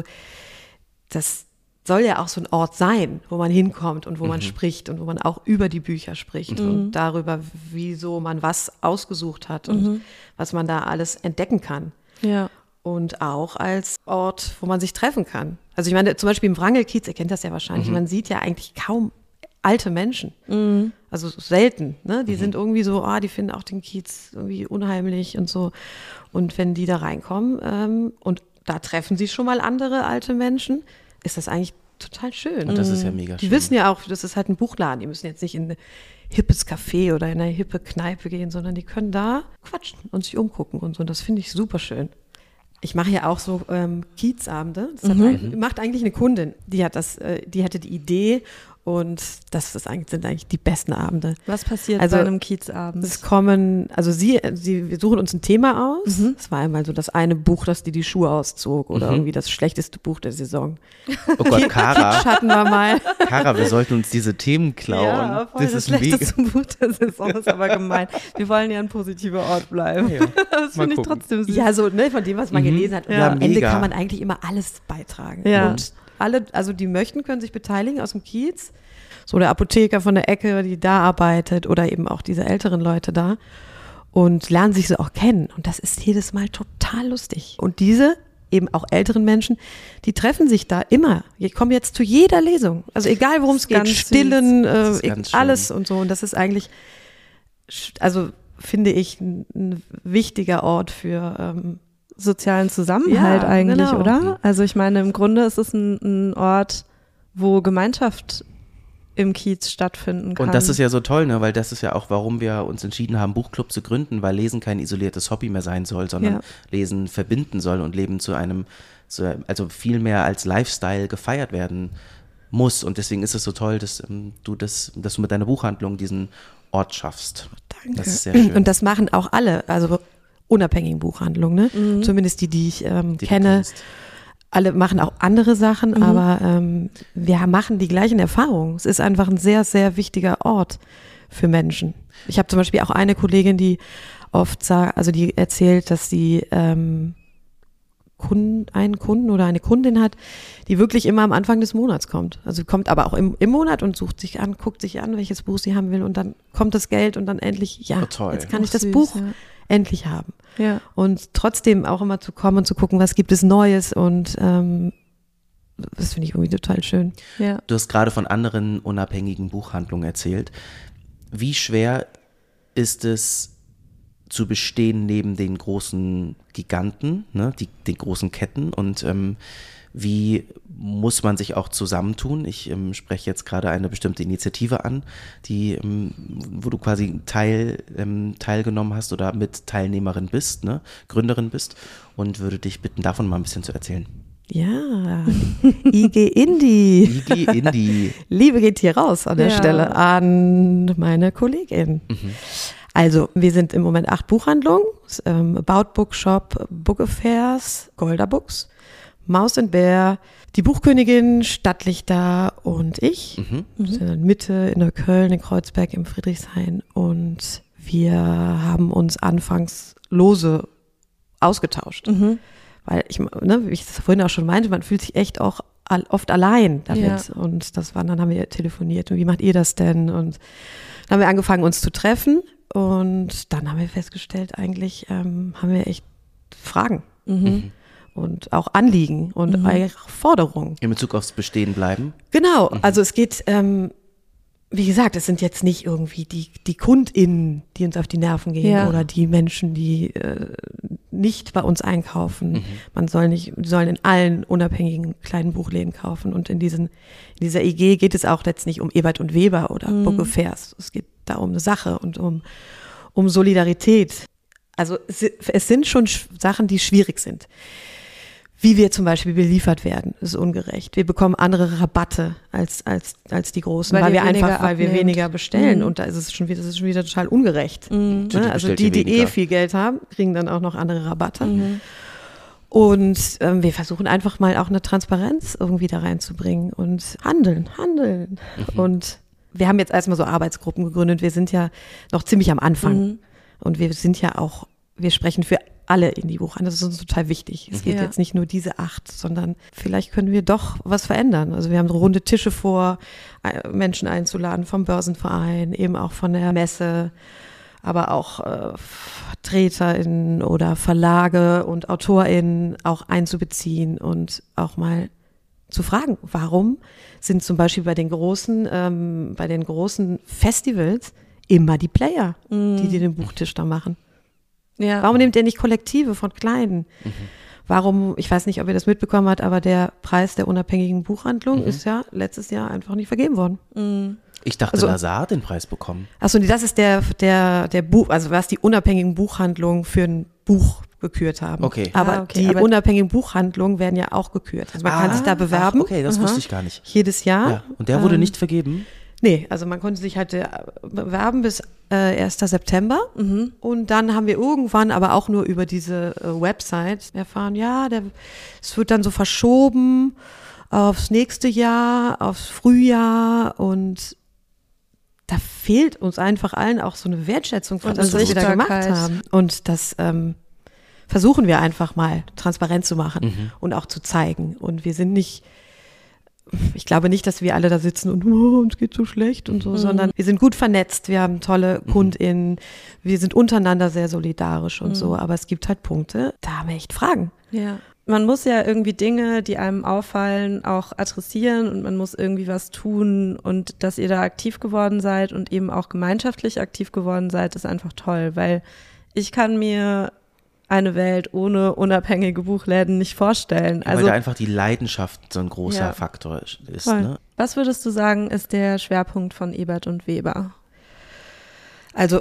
das soll ja auch so ein Ort sein, wo man hinkommt und wo man spricht und wo man auch über die Bücher spricht und darüber, wieso man was ausgesucht hat und was man da alles entdecken kann. Ja. Und auch als Ort, wo man sich treffen kann. Also ich meine, zum Beispiel im Wrangelkiez, ihr kennt das ja wahrscheinlich, man sieht ja eigentlich kaum alte Menschen. Also selten. Ne? Die sind irgendwie so, ah, die finden auch den Kiez irgendwie unheimlich und so. Und wenn die da reinkommen ähm, und da treffen sie schon mal andere alte Menschen, ist das eigentlich total schön. Und das ist ja mega Die schön. wissen ja auch, das ist halt ein Buchladen. Die müssen jetzt nicht in ein hippes Café oder in eine hippe Kneipe gehen, sondern die können da quatschen und sich umgucken und so. Und das finde ich super schön. Ich mache ja auch so ähm, Kiezabende. Das hat ein, macht eigentlich eine Kundin. Die hat das, äh, die hatte die Idee und das ist eigentlich, sind eigentlich die besten Abende. Was passiert Also, bei einem Kiezabend? Es kommen, also sie, sie, wir suchen uns ein Thema aus. Es war einmal so das eine Buch, das dir die Schuhe auszog oder irgendwie das schlechteste Buch der Saison. Oh Gott, Kara, Kitsch hatten wir mal. Kara, wir sollten uns diese Themen klauen. Ja, voll das das, ist mega. schlechteste Buch der Saison, ist aber gemein. Wir wollen ja ein positiver Ort bleiben. Ja, Das mal finde ich gucken. trotzdem süß. Ja, so ne, von dem, was man gelesen hat. Und Ja, am Ende mega. kann man eigentlich immer alles beitragen. Ja. Und alle, also die möchten, können sich beteiligen aus dem Kiez. So der Apotheker von der Ecke, die da arbeitet oder eben auch diese älteren Leute da und lernen sich so auch kennen. Und das ist jedes Mal total lustig. Und diese eben auch älteren Menschen, die treffen sich da immer. Die kommen jetzt zu jeder Lesung. Also egal, worum es geht, ganz süß. Stillen, Das ist äh, ganz schön. alles und so. Und das ist eigentlich, also finde ich, ein, ein wichtiger Ort für ähm, Sozialen Zusammenhalt Ja, eigentlich, genau. oder? Also ich meine, im Grunde ist es ein, ein Ort, wo Gemeinschaft im Kiez stattfinden kann. Und das ist ja so toll, ne? Weil das ist ja auch, warum wir uns entschieden haben, Buchclub zu gründen, weil Lesen kein isoliertes Hobby mehr sein soll, sondern Ja. Lesen verbinden soll und Leben zu einem, zu, also viel mehr als Lifestyle gefeiert werden muss. Und deswegen ist es so toll, dass ähm, du das, dass du mit deiner Buchhandlung diesen Ort schaffst. Danke. Das ist sehr schön. Und das machen auch alle, also unabhängigen Buchhandlungen, ne? Zumindest die, die ich ähm, Die du kenne. kennst. Alle machen auch andere Sachen, aber ähm, wir machen die gleichen Erfahrungen. Es ist einfach ein sehr, sehr wichtiger Ort für Menschen. Ich habe zum Beispiel auch eine Kollegin, die oft sagt, also die erzählt, dass sie ähm, Kunden, einen Kunden oder eine Kundin hat, die wirklich immer am Anfang des Monats kommt. Also kommt aber auch im, im Monat und sucht sich an, guckt sich an, welches Buch sie haben will und dann kommt das Geld und dann endlich, ja, Oh, toll. jetzt kann Ach, ich das süß, Buch ja. endlich haben. Ja. Und trotzdem auch immer zu kommen und zu gucken, was gibt es Neues und ähm, das finde ich irgendwie total schön. Ja. Du hast gerade von anderen unabhängigen Buchhandlungen erzählt. Wie schwer ist es zu bestehen neben den großen Giganten, ne, die, den großen Ketten und ähm, wie muss man sich auch zusammentun? Ich ähm, spreche jetzt gerade eine bestimmte Initiative an, die, ähm, wo du quasi Teil, ähm, teilgenommen hast oder mit Teilnehmerin bist, ne, Gründerin bist und würde dich bitten, davon mal ein bisschen zu erzählen. Ja, I G Indie. I G Indie. Liebe geht hier raus an der Ja. Stelle an meine Kollegin. Also, wir sind im Moment acht Buchhandlungen, ähm, About Bookshop, Book Affairs, Golda Books, Maus and Bär, die Buchkönigin, Stadtlichter und ich. Wir sind in Mitte, in Neukölln, in Kreuzberg, im Friedrichshain und wir haben uns anfangs lose ausgetauscht. Weil ich, ne, wie ich das vorhin auch schon meinte, man fühlt sich echt auch all, oft allein damit. Ja. Und das war, dann haben wir telefoniert und wie macht ihr das denn? Und dann haben wir angefangen, uns zu treffen. Und dann haben wir festgestellt, eigentlich ähm, haben wir echt Fragen Mhm. und auch Anliegen und Mhm. auch Forderungen. In Bezug aufs Bestehen bleiben. Genau, also es geht, ähm, wie gesagt, es sind jetzt nicht irgendwie die, die KundInnen, die uns auf die Nerven gehen Ja. oder die Menschen, die äh, nicht bei uns einkaufen. Mhm. Man soll nicht, die sollen in allen unabhängigen kleinen Buchläden kaufen. Und in, diesen, in dieser I G geht es auch jetzt nicht um Ebert und Weber oder Mhm. Book of Fairs. Es geht da um eine Sache und um, um Solidarität. Also es, es sind schon sch- Sachen, die schwierig sind. Wie wir zum Beispiel beliefert werden, ist ungerecht. Wir bekommen andere Rabatte als, als, als die Großen, Weil weil, ihr wir weniger einfach, weil wir abnehmt. weniger bestellen. Mhm. Und da ist es schon wieder, das ist schon wieder total ungerecht. Mhm. Die Ne? Also bestellt die, ihr die eh weniger. viel Geld haben, kriegen dann auch noch andere Rabatte. Mhm. Und ähm, wir versuchen einfach mal auch eine Transparenz irgendwie da reinzubringen und handeln, handeln. Mhm. Und wir haben jetzt erstmal so Arbeitsgruppen gegründet. Wir sind ja noch ziemlich am Anfang. Mhm. Und wir sind ja auch, wir sprechen für alle Indie-Buchhandel. Das ist uns total wichtig. Es geht Ja. jetzt nicht nur diese acht, sondern vielleicht können wir doch was verändern. Also wir haben so runde Tische vor, äh, Menschen einzuladen vom Börsenverein, eben auch von der Messe, aber auch äh, VertreterInnen oder Verlage und AutorInnen auch einzubeziehen und auch mal zu fragen, warum sind zum Beispiel bei den großen, ähm, bei den großen Festivals immer die Player, die, die den Buchtisch da machen. Ja. Warum nehmt ihr nicht Kollektive von Kleinen? Warum, ich weiß nicht, ob ihr das mitbekommen habt, aber der Preis der unabhängigen Buchhandlung ist ja letztes Jahr einfach nicht vergeben worden. Mhm. Ich dachte, Also- Lazar hat den Preis bekommen. Achso, das ist der, der, der Buch, also was die unabhängigen Buchhandlungen für ein Buch gekürt haben. Okay. Aber Ah, okay, die aber- unabhängigen Buchhandlungen werden ja auch gekürt. Also man kann sich da bewerben, Ach, okay, das Aha. wusste ich gar nicht. jedes Jahr. Ja. Und der wurde Ähm, nicht vergeben? Nee, also man konnte sich halt äh, bewerben bis äh, ersten September. Und dann haben wir irgendwann, aber auch nur über diese äh, Website erfahren, ja, der, es wird dann so verschoben aufs nächste Jahr, aufs Frühjahr und da fehlt uns einfach allen auch so eine Wertschätzung für Und das, was wir da gemacht Sichtbarkeit. haben. Und das ähm, versuchen wir einfach mal transparent zu machen Mhm. und auch zu zeigen. Und wir sind nicht, ich glaube nicht, dass wir alle da sitzen und oh, uns geht so schlecht und so, Mhm. sondern wir sind gut vernetzt, wir haben tolle Mhm. KundInnen, wir sind untereinander sehr solidarisch und Mhm. so, aber es gibt halt Punkte, da haben wir echt Fragen. Ja. Man muss ja irgendwie Dinge, die einem auffallen, auch adressieren und man muss irgendwie was tun und dass ihr da aktiv geworden seid und eben auch gemeinschaftlich aktiv geworden seid, ist einfach toll, weil ich kann mir eine Welt ohne unabhängige Buchläden nicht vorstellen. Ja, Also weil da einfach die Leidenschaft so ein großer Ja. Faktor ist. Voll. Ne? Was würdest du sagen, ist der Schwerpunkt von Ebert und Weber? Also,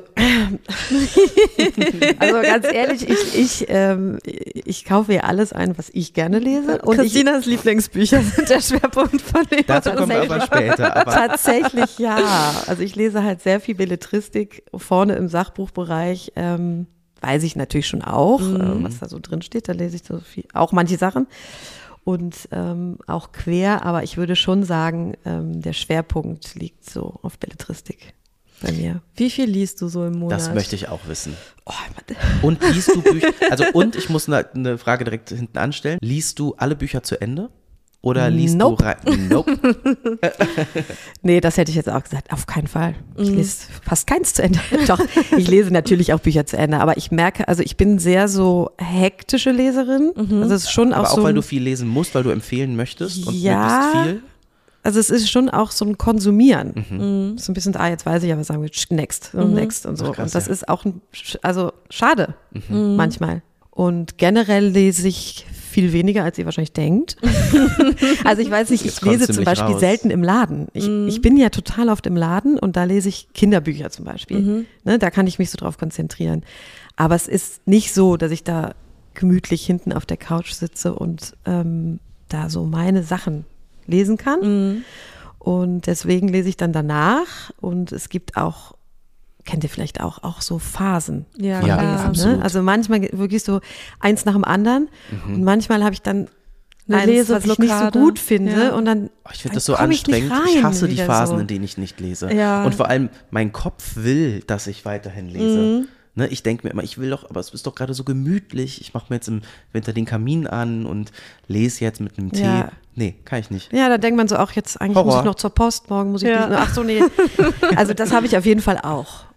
also ganz ehrlich, ich, ich, ähm, ich kaufe ja alles ein, was ich gerne lese. Und ich, Christinas Lieblingsbücher sind der Schwerpunkt von Ebert Dazu und kommen wir aber später. Aber tatsächlich ja. Also ich lese halt sehr viel Belletristik vorne im Sachbuchbereich. Ähm, weiß ich natürlich schon auch, Mhm. äh, was da so drin steht. Da lese ich so viel, auch manche Sachen. Und ähm, auch quer, aber ich würde schon sagen, ähm, der Schwerpunkt liegt so auf Belletristik bei mir. Wie viel liest du so im Monat? das möchte ich auch wissen. Oh, Mann. Und liest du Bücher, also und ich muss eine, eine Frage direkt hinten anstellen. Liest du alle Bücher zu Ende? Oder liest Nope. du rein? Nope. Nee, das hätte ich jetzt auch gesagt. Auf keinen Fall. Ich Mhm. lese fast keins zu Ende. Doch, ich lese natürlich auch Bücher zu Ende, aber ich merke, also ich bin sehr so hektische Leserin. Mhm. Also es ist schon Aber auch auch, so, weil ein- du viel lesen musst, weil du empfehlen möchtest und Ja. möglichst viel. also es ist schon auch so ein Konsumieren. Mhm. So ein bisschen, ah, jetzt weiß ich, aber sagen wir next und Mhm. next und so. Ach, krass, und das ja. ist auch, ein, also schade Mhm. manchmal. Und generell lese ich viel weniger, als ihr wahrscheinlich denkt. Also ich weiß nicht, Jetzt ich kommt's lese zum ziemlich Beispiel raus. selten im Laden. Ich, Mhm. ich bin ja total oft im Laden und da lese ich Kinderbücher zum Beispiel. Mhm. Ne, da kann ich mich so drauf konzentrieren. Aber es ist nicht so, dass ich da gemütlich hinten auf der Couch sitze und ähm, da so meine Sachen lesen kann. Mhm. Und deswegen lese ich dann danach. Und es gibt auch, kennt ihr vielleicht auch, auch so Phasen. Ja, Ja, klar. absolut. Ne? Also manchmal wirklich so eins nach dem anderen. Und manchmal habe ich dann Eine eins, was ich nicht so Leseblockade. gut finde. Ja. Und dann Oh, ich finde dann das so komm ich nicht anstrengend. Ich, rein hasse die wieder Phasen, so. in denen ich nicht lese. Ja. Und vor allem, mein Kopf will, dass ich weiterhin lese. Mhm. Ne, ich denke mir immer, ich will doch, aber es ist doch gerade so gemütlich. Ich mache mir jetzt im Winter den Kamin an und lese jetzt mit einem Tee. Ja. Nee, kann ich nicht. Ja, da denkt man so auch jetzt, eigentlich Horror. muss ich noch zur Post, morgen muss ich Ja. lesen. Ach so, nee. Also das habe ich auf jeden Fall auch.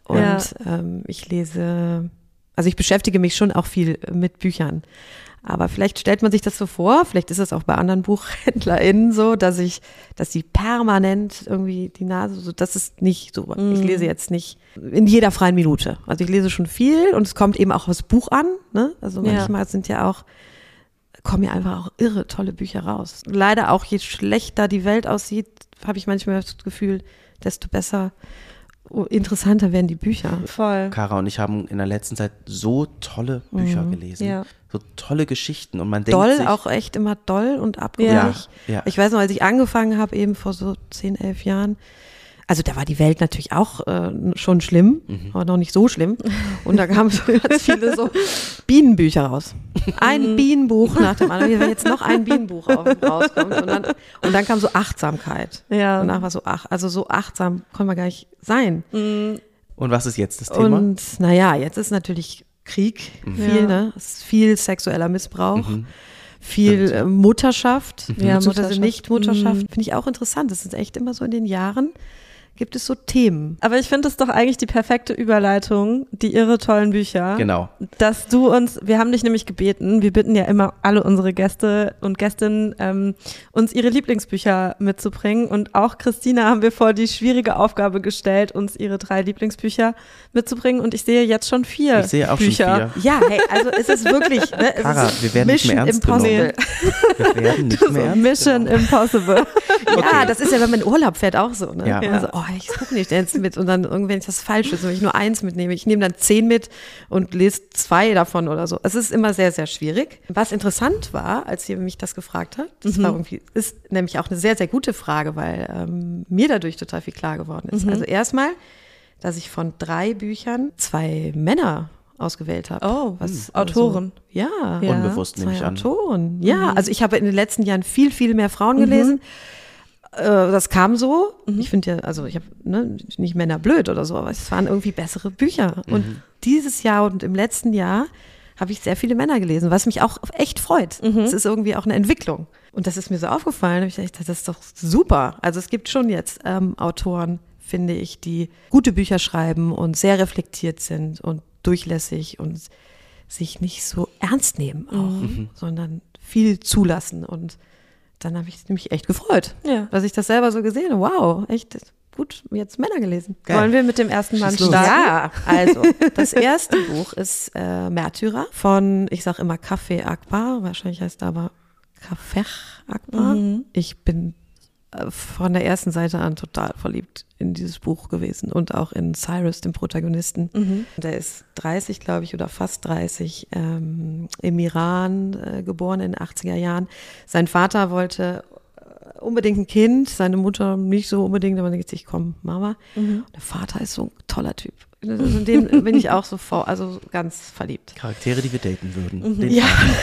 Und Ja. ähm, ich lese, also ich beschäftige mich schon auch viel mit Büchern. Aber vielleicht stellt man sich das so vor, vielleicht ist es auch bei anderen BuchhändlerInnen so, dass ich, dass sie permanent irgendwie die Nase, so, das ist nicht so. Mhm. Ich lese jetzt nicht in jeder freien Minute. Also ich lese schon viel und es kommt eben auch aufs Buch an, ne? Also Ja. manchmal sind ja auch, kommen ja einfach auch irre tolle Bücher raus. Leider auch, je schlechter die Welt aussieht, habe ich manchmal das Gefühl, desto besser, interessanter werden die Bücher. Voll. Kara und ich haben in der letzten Zeit so tolle Bücher gelesen. Ja. So tolle Geschichten. Und man denkt Doll, sich, auch echt immer doll und ja, abgängig. ja. Ich weiß noch, als ich angefangen habe, eben vor so zehn, elf Jahren, also da war die Welt natürlich auch äh, schon schlimm, Mhm. aber noch nicht so schlimm. Und da kamen so ganz viele so Bienenbücher raus. Ein Bienenbuch nach dem anderen, wenn jetzt noch ein Bienenbuch auf, rauskommt. Und dann, und dann kam so Achtsamkeit. Ja. Danach war so, ach, also so achtsam konnte man gar nicht sein. Und was ist jetzt das Thema? Und naja, jetzt ist natürlich Krieg, viel, Ja. ne? Es ist viel sexueller Missbrauch, Mhm. viel Stimmt. äh, Mutterschaft, Ja, beziehungsweise Mutterschaft. Nicht-Mutterschaft. Mhm. Finde ich auch interessant. Das ist echt immer so in den Jahren, gibt es so Themen. Aber ich finde es doch eigentlich die perfekte Überleitung, die irre tollen Bücher. Genau. Dass du uns, wir haben dich nämlich gebeten, wir bitten ja immer alle unsere Gäste und Gästinnen, ähm, uns ihre Lieblingsbücher mitzubringen. Und auch Christina haben wir vor die schwierige Aufgabe gestellt, uns ihre drei Lieblingsbücher mitzubringen. Und ich sehe jetzt schon vier Ich sehe auch Bücher. schon Ja, hey, also es ist wirklich, ne, es Kara, ist wir werden nicht mehr Mission ernst Impossible. genommen. Wir werden nicht mehr ernst Mission genommen. Impossible. Ja, das ist ja, wenn man in Urlaub fährt, auch so. Ne? Ja. Also, oh, ich gucke nicht jetzt mit und dann irgendwann ist das falsch ist, wenn ich nur eins mitnehme. Ich nehme dann zehn mit und lese zwei davon oder so. Es ist immer sehr, sehr schwierig. Was interessant war, als ihr mich das gefragt habt, das war irgendwie, ist nämlich auch eine sehr, sehr gute Frage, weil ähm, mir dadurch total viel klar geworden ist. Also erstmal, dass ich von drei Büchern zwei Männer ausgewählt habe. Oh, Was, Autoren. Also, ja. Ja. Unbewusst nehme ich Zwei an. Autoren. Ja, also ich habe in den letzten Jahren viel, viel mehr Frauen gelesen. Äh, das kam so. Ich finde ja, also ich habe ne, nicht Männer blöd oder so, aber es waren irgendwie bessere Bücher. Und dieses Jahr und im letzten Jahr habe ich sehr viele Männer gelesen, was mich auch echt freut. Es ist irgendwie auch eine Entwicklung. Und das ist mir so aufgefallen. Ich dachte, das ist doch super. Also es gibt schon jetzt ähm, Autoren, finde ich, die gute Bücher schreiben und sehr reflektiert sind und durchlässig und sich nicht so ernst nehmen auch, sondern viel zulassen. Und dann habe ich mich echt gefreut, Ja. dass ich das selber so gesehen habe. Wow, echt gut, jetzt Männer gelesen. Geil. Wollen wir mit dem ersten Mann Schieß los. starten? Ja, also das erste Buch ist äh, Märtyrer von, ich sage immer Kaffee Akbar, wahrscheinlich heißt er aber Kaffee Akbar. Mhm. Ich bin äh, von der ersten Seite an total verliebt in dieses Buch gewesen und auch in Cyrus, den Protagonisten. Mhm. Der ist dreißig, glaube ich, oder fast dreißig, ähm, im Iran äh, geboren in den achtziger Jahren. Sein Vater wollte äh, unbedingt ein Kind, seine Mutter nicht so unbedingt, aber dann denkt sich, komm, Mama. Mhm. Der Vater ist so ein toller Typ. Also in den bin ich auch so vor, also ganz verliebt. Charaktere, die wir daten würden. Den Ja,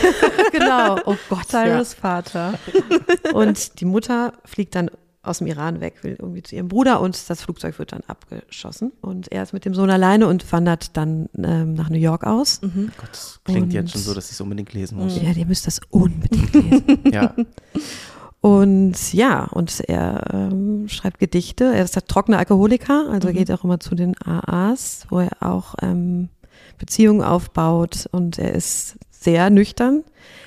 genau. Oh Gott. Cyrus Vater. Ja. Und die Mutter fliegt dann aus dem Iran weg, will irgendwie zu ihrem Bruder und das Flugzeug wird dann abgeschossen. Und er ist mit dem Sohn alleine und wandert dann ähm, nach New York aus. Mhm. Gott, das klingt Und- jetzt schon so, dass ich es unbedingt lesen muss. Ja, ihr müsst das unbedingt lesen. Ja. Und ja, und er ähm, schreibt Gedichte. Er ist der trockene Alkoholiker, also Mhm. geht auch immer zu den A As, wo er auch ähm, Beziehungen aufbaut und er ist sehr nüchtern.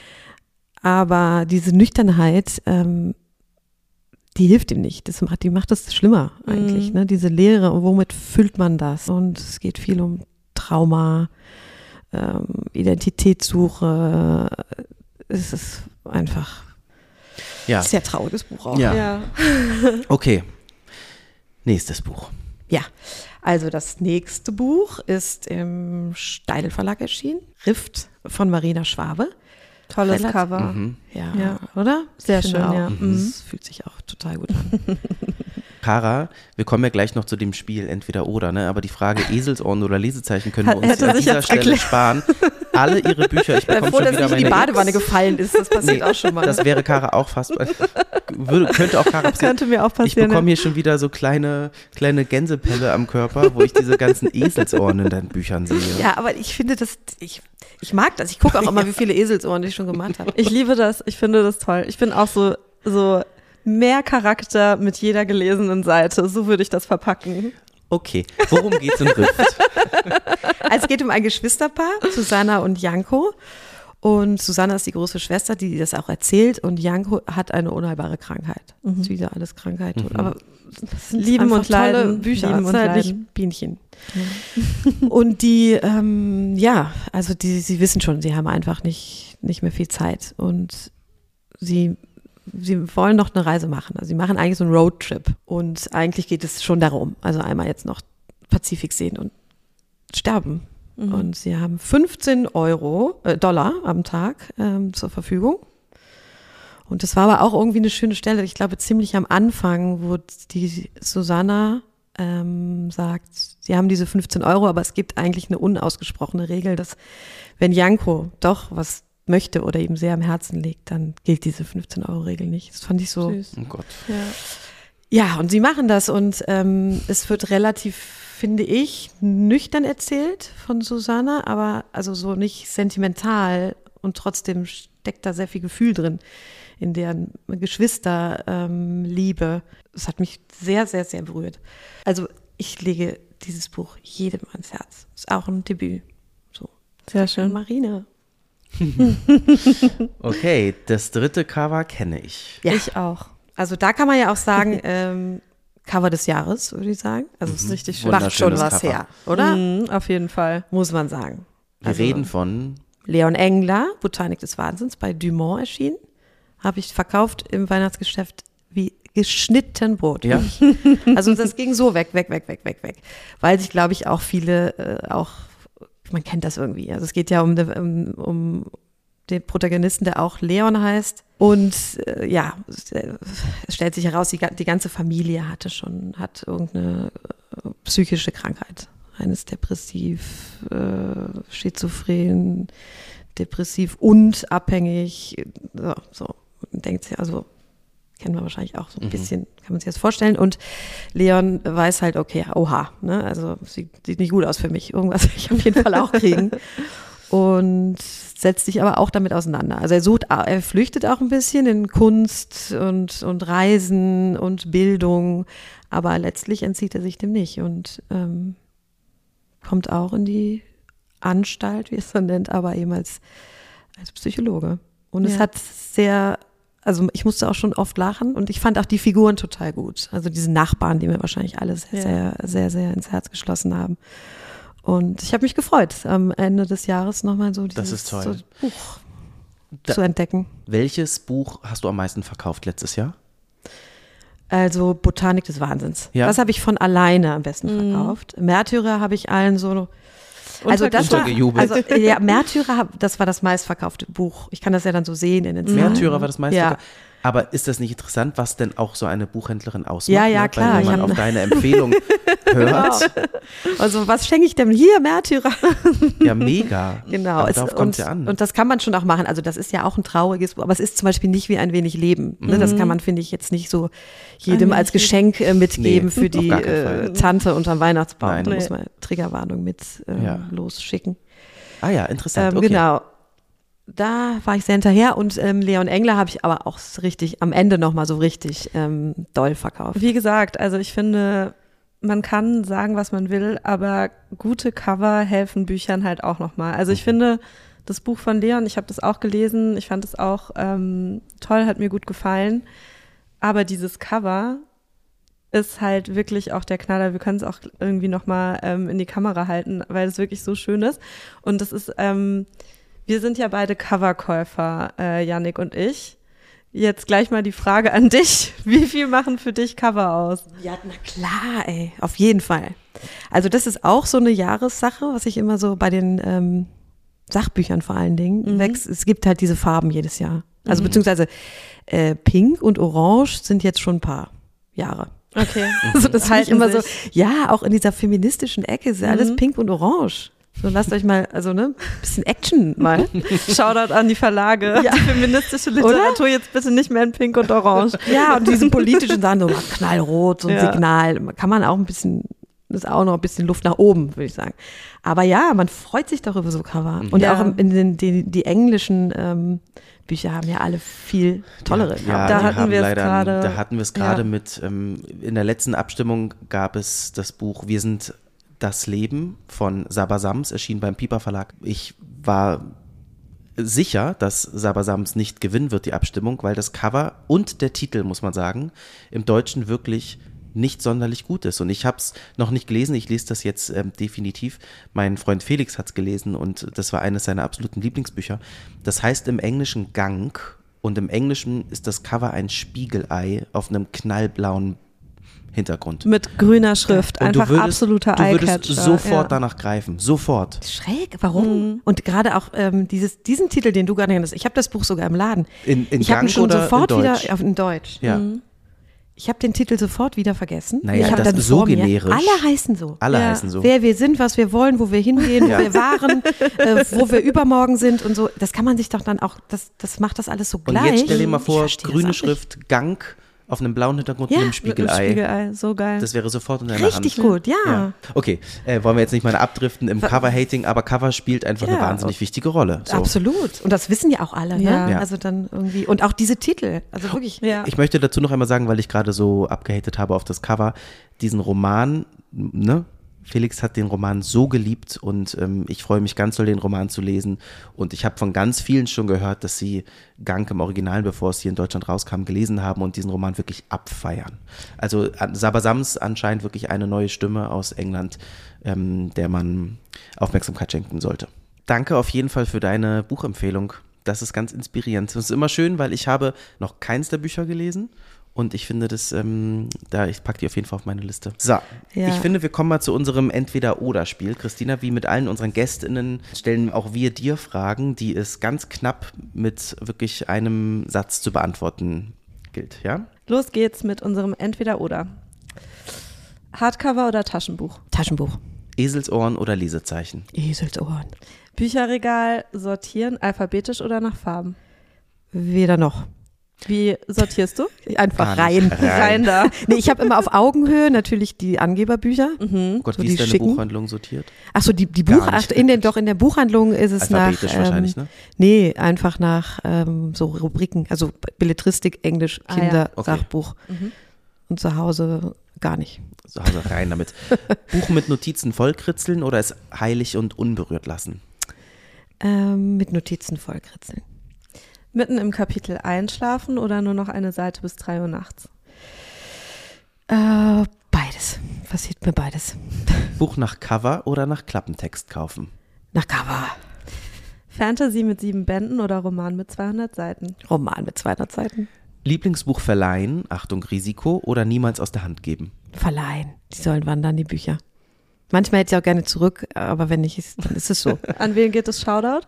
Aber diese Nüchternheit, ähm, die hilft ihm nicht. Das macht, die macht das schlimmer eigentlich, Mhm. ne? Diese Leere und womit füllt man das? Und es geht viel um Trauma, ähm, Identitätssuche. Es ist einfach Ja, ein sehr trauriges Buch auch. Ja. Ja. okay. Nächstes Buch. Ja, also das nächste Buch ist im Steidel Verlag erschienen. Rift von Marina Schwabe. Tolles Relativ- Cover. Mhm. Ja, Ja. oder? Sehr Ich finde schön, auch, ja. Mhm. Das fühlt sich auch total gut an. Kara, wir kommen ja gleich noch zu dem Spiel entweder oder, ne? Aber die Frage Eselsohren oder Lesezeichen können wir Hat- uns hätte an sich dieser jetzt Stelle erklärt. sparen. Alle ihre Bücher, ich bekomme Froh, schon dass wieder nicht in die meine Badewanne gefallen ist. Das passiert Nee, auch schon mal. Das wäre Kara auch fast, würde, könnte auch Kara passieren. Könnte mir auch Ich passieren. bekomme hier schon wieder so kleine, kleine Gänsepelle am Körper, wo ich diese ganzen Eselsohren in deinen Büchern sehe. Ja, aber ich finde das, ich, ich mag das. Ich gucke auch immer, wie viele Eselsohren ich schon gemacht habe. Ich liebe das. Ich finde das toll. Ich bin auch so, so mehr Charakter mit jeder gelesenen Seite. So würde ich das verpacken. Okay, worum geht's in Rift? Also es geht um ein Geschwisterpaar, Susanna und Janko. Und Susanna ist die große Schwester, die das auch erzählt. Und Janko hat eine unheilbare Krankheit. Das ist wieder alles Krankheit. Mhm. Aber das sind Lieben und tolle Leiden. Bücher. Lieben und Leiden. Bienchen. Ja. Und die, ähm, ja, also die, sie wissen schon, sie haben einfach nicht, nicht mehr viel Zeit. Und sie, sie wollen noch eine Reise machen. Also sie machen eigentlich so einen Roadtrip. Und eigentlich geht es schon darum. Also einmal jetzt noch Pazifik sehen und sterben. Mhm. Und sie haben fünfzehn Euro, äh, Dollar am Tag ähm, zur Verfügung. Und das war aber auch irgendwie eine schöne Stelle. Ich glaube, ziemlich am Anfang, wo die Susanna ähm, sagt, sie haben diese fünfzehn Euro, aber es gibt eigentlich eine unausgesprochene Regel, dass wenn Janko doch was möchte oder ihm sehr am Herzen liegt, dann gilt diese fünfzehn Euro Regel nicht. Das fand ich so. Süß. Oh Gott. Ja. Ja, und sie machen das und ähm, es wird relativ, finde ich, nüchtern erzählt von Susanna, aber also so nicht sentimental und trotzdem steckt da sehr viel Gefühl drin in deren Geschwisterliebe. Ähm, das hat mich sehr, sehr, sehr berührt. Also ich lege dieses Buch jedem ans Herz. Ist auch ein Debüt. So. Sehr schön. Marina. Okay, das dritte Cover kenne ich. Ja. Ich auch. Also da kann man ja auch sagen, ähm, Cover des Jahres, würde ich sagen. Also es ist richtig schön. Macht schon Wunderschönes was Cover. her, oder? Mhm, auf jeden Fall. Muss man sagen. Wir Also, reden von Leon Engler, Botanik des Wahnsinns, bei Dumont erschienen. Habe ich verkauft im Weihnachtsgeschäft wie geschnitten Brot. Ja. Also das ging so weg, weg, weg, weg, weg, weg. Weil sich, glaube ich, auch viele, äh, auch, man kennt das irgendwie. Also es geht ja um, um, um den Protagonisten, der auch Leon heißt. Und äh, ja, es, äh, es stellt sich heraus, die, die ganze Familie hatte schon, hat irgendeine äh, psychische Krankheit. Eines depressiv, äh, schizophren, depressiv und abhängig. So, so. Und denkt sich, also kennen wir wahrscheinlich auch so ein Mhm. bisschen, kann man sich das vorstellen. Und Leon weiß halt, okay, oha, ne? Also sieht, sieht nicht gut aus für mich. Irgendwas will ich auf jeden Fall auch kriegen. Und setzt sich aber auch damit auseinander. Also er sucht, er flüchtet auch ein bisschen in Kunst und, und Reisen und Bildung, aber letztlich entzieht er sich dem nicht und ähm, kommt auch in die Anstalt, wie es man nennt, aber eben als, als Psychologe. Und Ja. es hat sehr, also ich musste auch schon oft lachen und ich fand auch die Figuren total gut. Also diese Nachbarn, die mir wahrscheinlich alle sehr, Ja. sehr, sehr, sehr ins Herz geschlossen haben. Und ich habe mich gefreut, am Ende des Jahres nochmal so Das dieses ist toll. so Buch Da- zu entdecken. Welches Buch hast du am meisten verkauft letztes Jahr? Also Botanik des Wahnsinns. Ja. Das habe ich von alleine am besten Mhm. verkauft. Märtyrer habe ich allen so. Also das war, Untergejubelt. also ja, Märtyrer, hab- das war das meistverkaufte Buch. Ich kann das ja dann so sehen in den Zahlen. Märtyrer war das meiste. Ja. Aber ist das nicht interessant, was denn auch so eine Buchhändlerin ausmacht? Ja, ja, ne? klar. Weil Ich wenn man hab- auf deine Empfehlung hört, Also was schenke ich denn hier, Märtyrer? ja mega. Genau. Aber Es, darauf kommt es und, ja an. und das kann man schon auch machen. Also das ist ja auch ein trauriges Buch, aber es ist zum Beispiel nicht wie ein wenig Leben. Ne? Das kann man, finde ich, jetzt nicht so jedem Ein als wenig Geschenk äh, mitgeben Nee, für auf die gar keinen äh, Fall. Tante unterm Weihnachtsbaum. Nein. Da Nee. muss man Triggerwarnung mit ähm, Ja. losschicken. Ah ja, interessant. Ähm, okay. Genau. Da war ich sehr hinterher und ähm, Leon Engler habe ich aber auch so richtig am Ende nochmal so richtig ähm, doll verkauft. Wie gesagt, also ich finde, man kann sagen, was man will, aber gute Cover helfen Büchern halt auch nochmal. Also ich finde, das Buch von Leon, ich habe das auch gelesen, ich fand es auch ähm, toll, hat mir gut gefallen, aber dieses Cover ist halt wirklich auch der Knaller. Wir können es auch irgendwie nochmal ähm, in die Kamera halten, weil es wirklich so schön ist. Und das ist, ähm, wir sind ja beide Coverkäufer, äh, Yannick und ich. Jetzt gleich mal die Frage an dich. Wie viel machen für dich Cover aus? Ja, na klar, ey, auf jeden Fall. Also das ist auch so eine Jahressache, was ich immer so bei den ähm, Sachbüchern vor allen Dingen Mhm. wächst. Es gibt halt diese Farben jedes Jahr. Also Mhm. beziehungsweise äh, Pink und Orange sind jetzt schon ein paar Jahre. Okay. Also das finde ich Halten immer so, sich. ja, auch in dieser feministischen Ecke ist ja alles Mhm. Pink und Orange. So lasst euch mal, also ne, bisschen Action mal. Shoutout an die Verlage. Ja. Die feministische Literatur jetzt bitte nicht mehr in Pink und Orange. Ja, und diese politischen Sachen, so knallrot, so ein Ja. Signal, kann man auch ein bisschen Das ist auch noch ein bisschen Luft nach oben, würde ich sagen. Aber ja, man freut sich doch über so Cover. Und Ja. auch im- in den die, die englischen ähm, Bücher haben ja alle viel tollere Cover. Ja, Da die hatten haben wir es leider, gerade. Da hatten wir es gerade Ja. mit, ähm, in der letzten Abstimmung gab es das Buch Wir sind das Leben von Saba Sams, erschien beim Piper Verlag. Ich war sicher, dass Saba Sams nicht gewinnen wird, die Abstimmung, weil das Cover und der Titel, muss man sagen, im Deutschen wirklich nicht sonderlich gut ist. Und ich habe es noch nicht gelesen, ich lese das jetzt ähm, definitiv. Mein Freund Felix hat es gelesen und das war eines seiner absoluten Lieblingsbücher. Das heißt im Englischen Gang und im Englischen ist das Cover ein Spiegelei auf einem knallblauen Hintergrund. Mit grüner Schrift, Und einfach du würdest, absoluter du würdest Eyecatcher. sofort ja. danach greifen, sofort. Schräg, warum? Und gerade auch ähm, dieses, diesen Titel, den du gerade nennst, ich habe das Buch sogar im Laden. In, in ich habe ihn Gang schon oder sofort in Deutsch? wieder auf in Deutsch. Ja. Ich habe den Titel sofort wieder vergessen. Naja, ich hab das dann ist so vor mir, generisch. Alle heißen so. Alle Ja. heißen so. Wer wir sind, was wir wollen, wo wir hingehen, wo Ja. wir waren, äh, wo wir übermorgen sind und so. Das kann man sich doch dann auch, das, das macht das alles so Und gleich. jetzt stell dir mal Ich vor, verstehe das grüne auch nicht. Schrift, Gang auf einem blauen Hintergrund Ja, mit einem Mit einem Spiegelei. Spiegelei, so geil. Das wäre sofort in deiner Richtig Hand. gut, ja. Ja. Okay, äh, wollen wir jetzt nicht mal abdriften im Cover-Hating, aber Cover spielt einfach eine Ja. wahnsinnig wichtige Rolle. So. Absolut. Und das wissen ja auch alle, Ja. ne? Ja. Also dann irgendwie, und auch diese Titel, also wirklich. ja. Ich möchte dazu noch einmal sagen, weil ich gerade so abgehatet habe auf das Cover, diesen Roman, ne? Felix hat den Roman so geliebt und ähm, ich freue mich ganz doll, den Roman zu lesen. Und ich habe von ganz vielen schon gehört, dass sie Gang im Original, bevor es hier in Deutschland rauskam, gelesen haben und diesen Roman wirklich abfeiern. Also an- Saba Sams anscheinend wirklich eine neue Stimme aus England, ähm, der man Aufmerksamkeit schenken sollte. Danke auf jeden Fall für deine Buchempfehlung. Das ist ganz inspirierend. Das ist immer schön, weil ich habe noch keins der Bücher gelesen. Und ich finde das, ähm, da, ich packe die auf jeden Fall auf meine Liste. So, Ja. ich finde, wir kommen mal zu unserem Entweder-Oder-Spiel. Christina, wie mit allen unseren GästInnen stellen auch wir dir Fragen, die es ganz knapp mit wirklich einem Satz zu beantworten gilt, ja? Los geht's mit unserem Entweder-Oder. Hardcover oder Taschenbuch? Taschenbuch. Eselsohren oder Lesezeichen? Eselsohren. Bücherregal sortieren, alphabetisch oder nach Farben? Weder noch. Wie sortierst du? Einfach Gar nicht. rein. Rein. Rein da. Nee, ich habe immer auf Augenhöhe natürlich die Angeberbücher. Oh Gott, So wie die ist deine schicken. Buchhandlung sortiert? Achso, die, die Gar Buch, nicht. ach, in den, doch in der Buchhandlung ist es nach, Alphabetisch ähm, wahrscheinlich, ne? Nee, einfach nach ähm, so Rubriken, also Belletristik, Englisch, Ah, ja. Kinder, Okay. Sachbuch. Und zu Hause gar nicht. Zu Hause rein damit. Buch mit Notizen vollkritzeln oder es heilig und unberührt lassen? Ähm, mit Notizen vollkritzeln. Mitten im Kapitel einschlafen oder nur noch eine Seite bis drei Uhr nachts? Äh, beides. Passiert mir beides. Buch nach Cover oder nach Klappentext kaufen? Nach Cover. Fantasy mit sieben Bänden oder Roman mit zweihundert Seiten? Roman mit zweihundert Seiten. Lieblingsbuch verleihen, Achtung Risiko oder niemals aus der Hand geben? Verleihen. Die sollen wandern, die Bücher. Manchmal hätte ich auch gerne zurück, aber wenn nicht, ist, dann ist es so. An wen geht es Shoutout?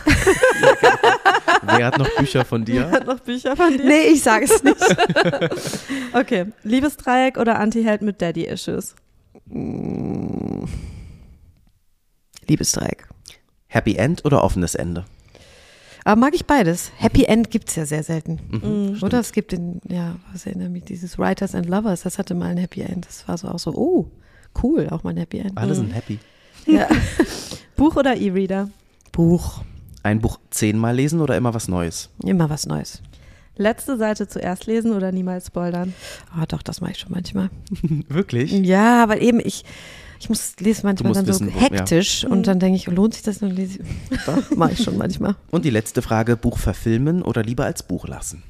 Wer hat noch Bücher von dir? Hat noch Bücher von dir? Nee, ich sage es nicht. Okay. Liebesdreieck oder Anti-Held mit Daddy-Issues? Liebesdreieck. Happy End oder offenes Ende? Aber mag ich beides. Happy End gibt es ja sehr selten. Mhm, Oder es gibt den, ja, was erinnert mich, dieses Writers and Lovers, das hatte mal ein Happy End. Das war so auch so, oh, cool, auch mal ein Happy End. Alle sind happy. Ja. Buch oder E-Reader? Buch, Ein Buch zehnmal lesen oder immer was Neues? immer was Neues. Letzte Seite zuerst lesen oder niemals spoilern? Ah, doch, das mache ich schon manchmal. Wirklich? Ja, weil eben ich, ich muss lese manchmal musst dann so wissen, wo- hektisch und dann denke ich, lohnt sich das? Und lese ich. Doch, mache ich schon manchmal. Und die letzte Frage, Buch verfilmen oder lieber als Buch lassen?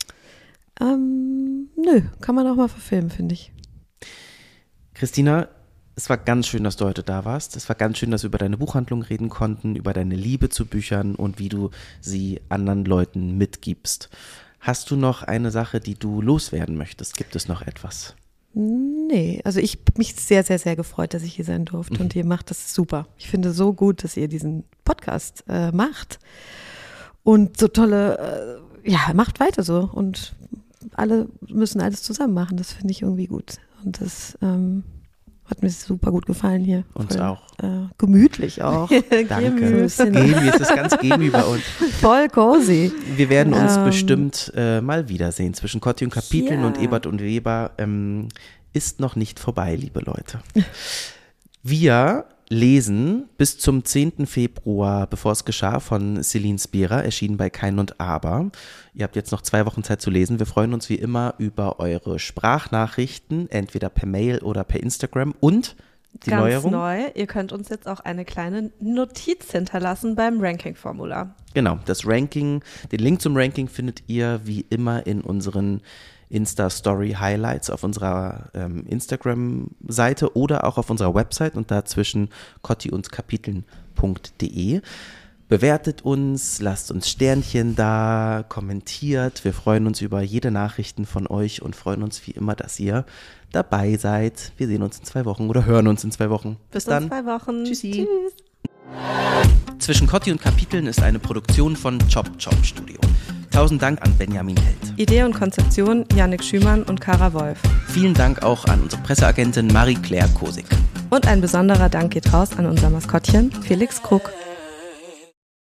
Ähm, nö, kann man auch mal verfilmen, finde ich. Christina, es war ganz schön, dass du heute da warst. Es war ganz schön, dass wir über deine Buchhandlung reden konnten, über deine Liebe zu Büchern und wie du sie anderen Leuten mitgibst. Hast du noch eine Sache, die du loswerden möchtest? Gibt es noch etwas? Nee, also ich habe mich sehr, sehr, sehr gefreut, dass ich hier sein durfte und ihr macht das super. Ich finde so gut, dass ihr diesen Podcast äh, macht und so tolle, äh, ja, macht weiter so und alle müssen alles zusammen machen, das finde ich irgendwie gut und das ähm, hat mir super gut gefallen hier. Uns Voll, auch. Äh, gemütlich auch, Danke. So ein bisschen- Gemi, es ist ganz Gemi bei uns. voll cozy. Wir werden uns Ähm. bestimmt äh, mal wiedersehen zwischen Kotti und Kapiteln Ja. und Ebert und Weber. Ähm, ist noch nicht vorbei, liebe Leute. Wir lesen bis zum zehnten Februar, bevor es geschah, von Celine Spira, erschienen bei Kein und Aber. Ihr habt jetzt noch zwei Wochen Zeit zu lesen. Wir freuen uns wie immer über eure Sprachnachrichten, entweder per Mail oder per Instagram. Und die Ganz Neuerung. neu, ihr könnt uns jetzt auch eine kleine Notiz hinterlassen beim Ranking-Formular. Genau, das Ranking, den Link zum Ranking findet ihr wie immer in unseren Insta-Story-Highlights auf unserer ähm, Instagram-Seite oder auch auf unserer Website und dazwischen kotti und kapiteln punkt de. Bewertet uns, lasst uns Sternchen da, kommentiert. Wir freuen uns über jede Nachrichten von euch und freuen uns wie immer, dass ihr dabei seid. Wir sehen uns in zwei Wochen oder hören uns in zwei Wochen. Bis, Bis dann. in zwei Wochen. Tschüssi. Tschüss. Zwischen Kotti und Kapiteln ist eine Produktion von Chop Chop Studio. Tausend Dank an Benjamin Held. Idee und Konzeption Yannick Schümann und Kara Wolf. Vielen Dank auch an unsere Presseagentin Marie-Claire Kosig. Und ein besonderer Dank geht raus an unser Maskottchen Felix Krug.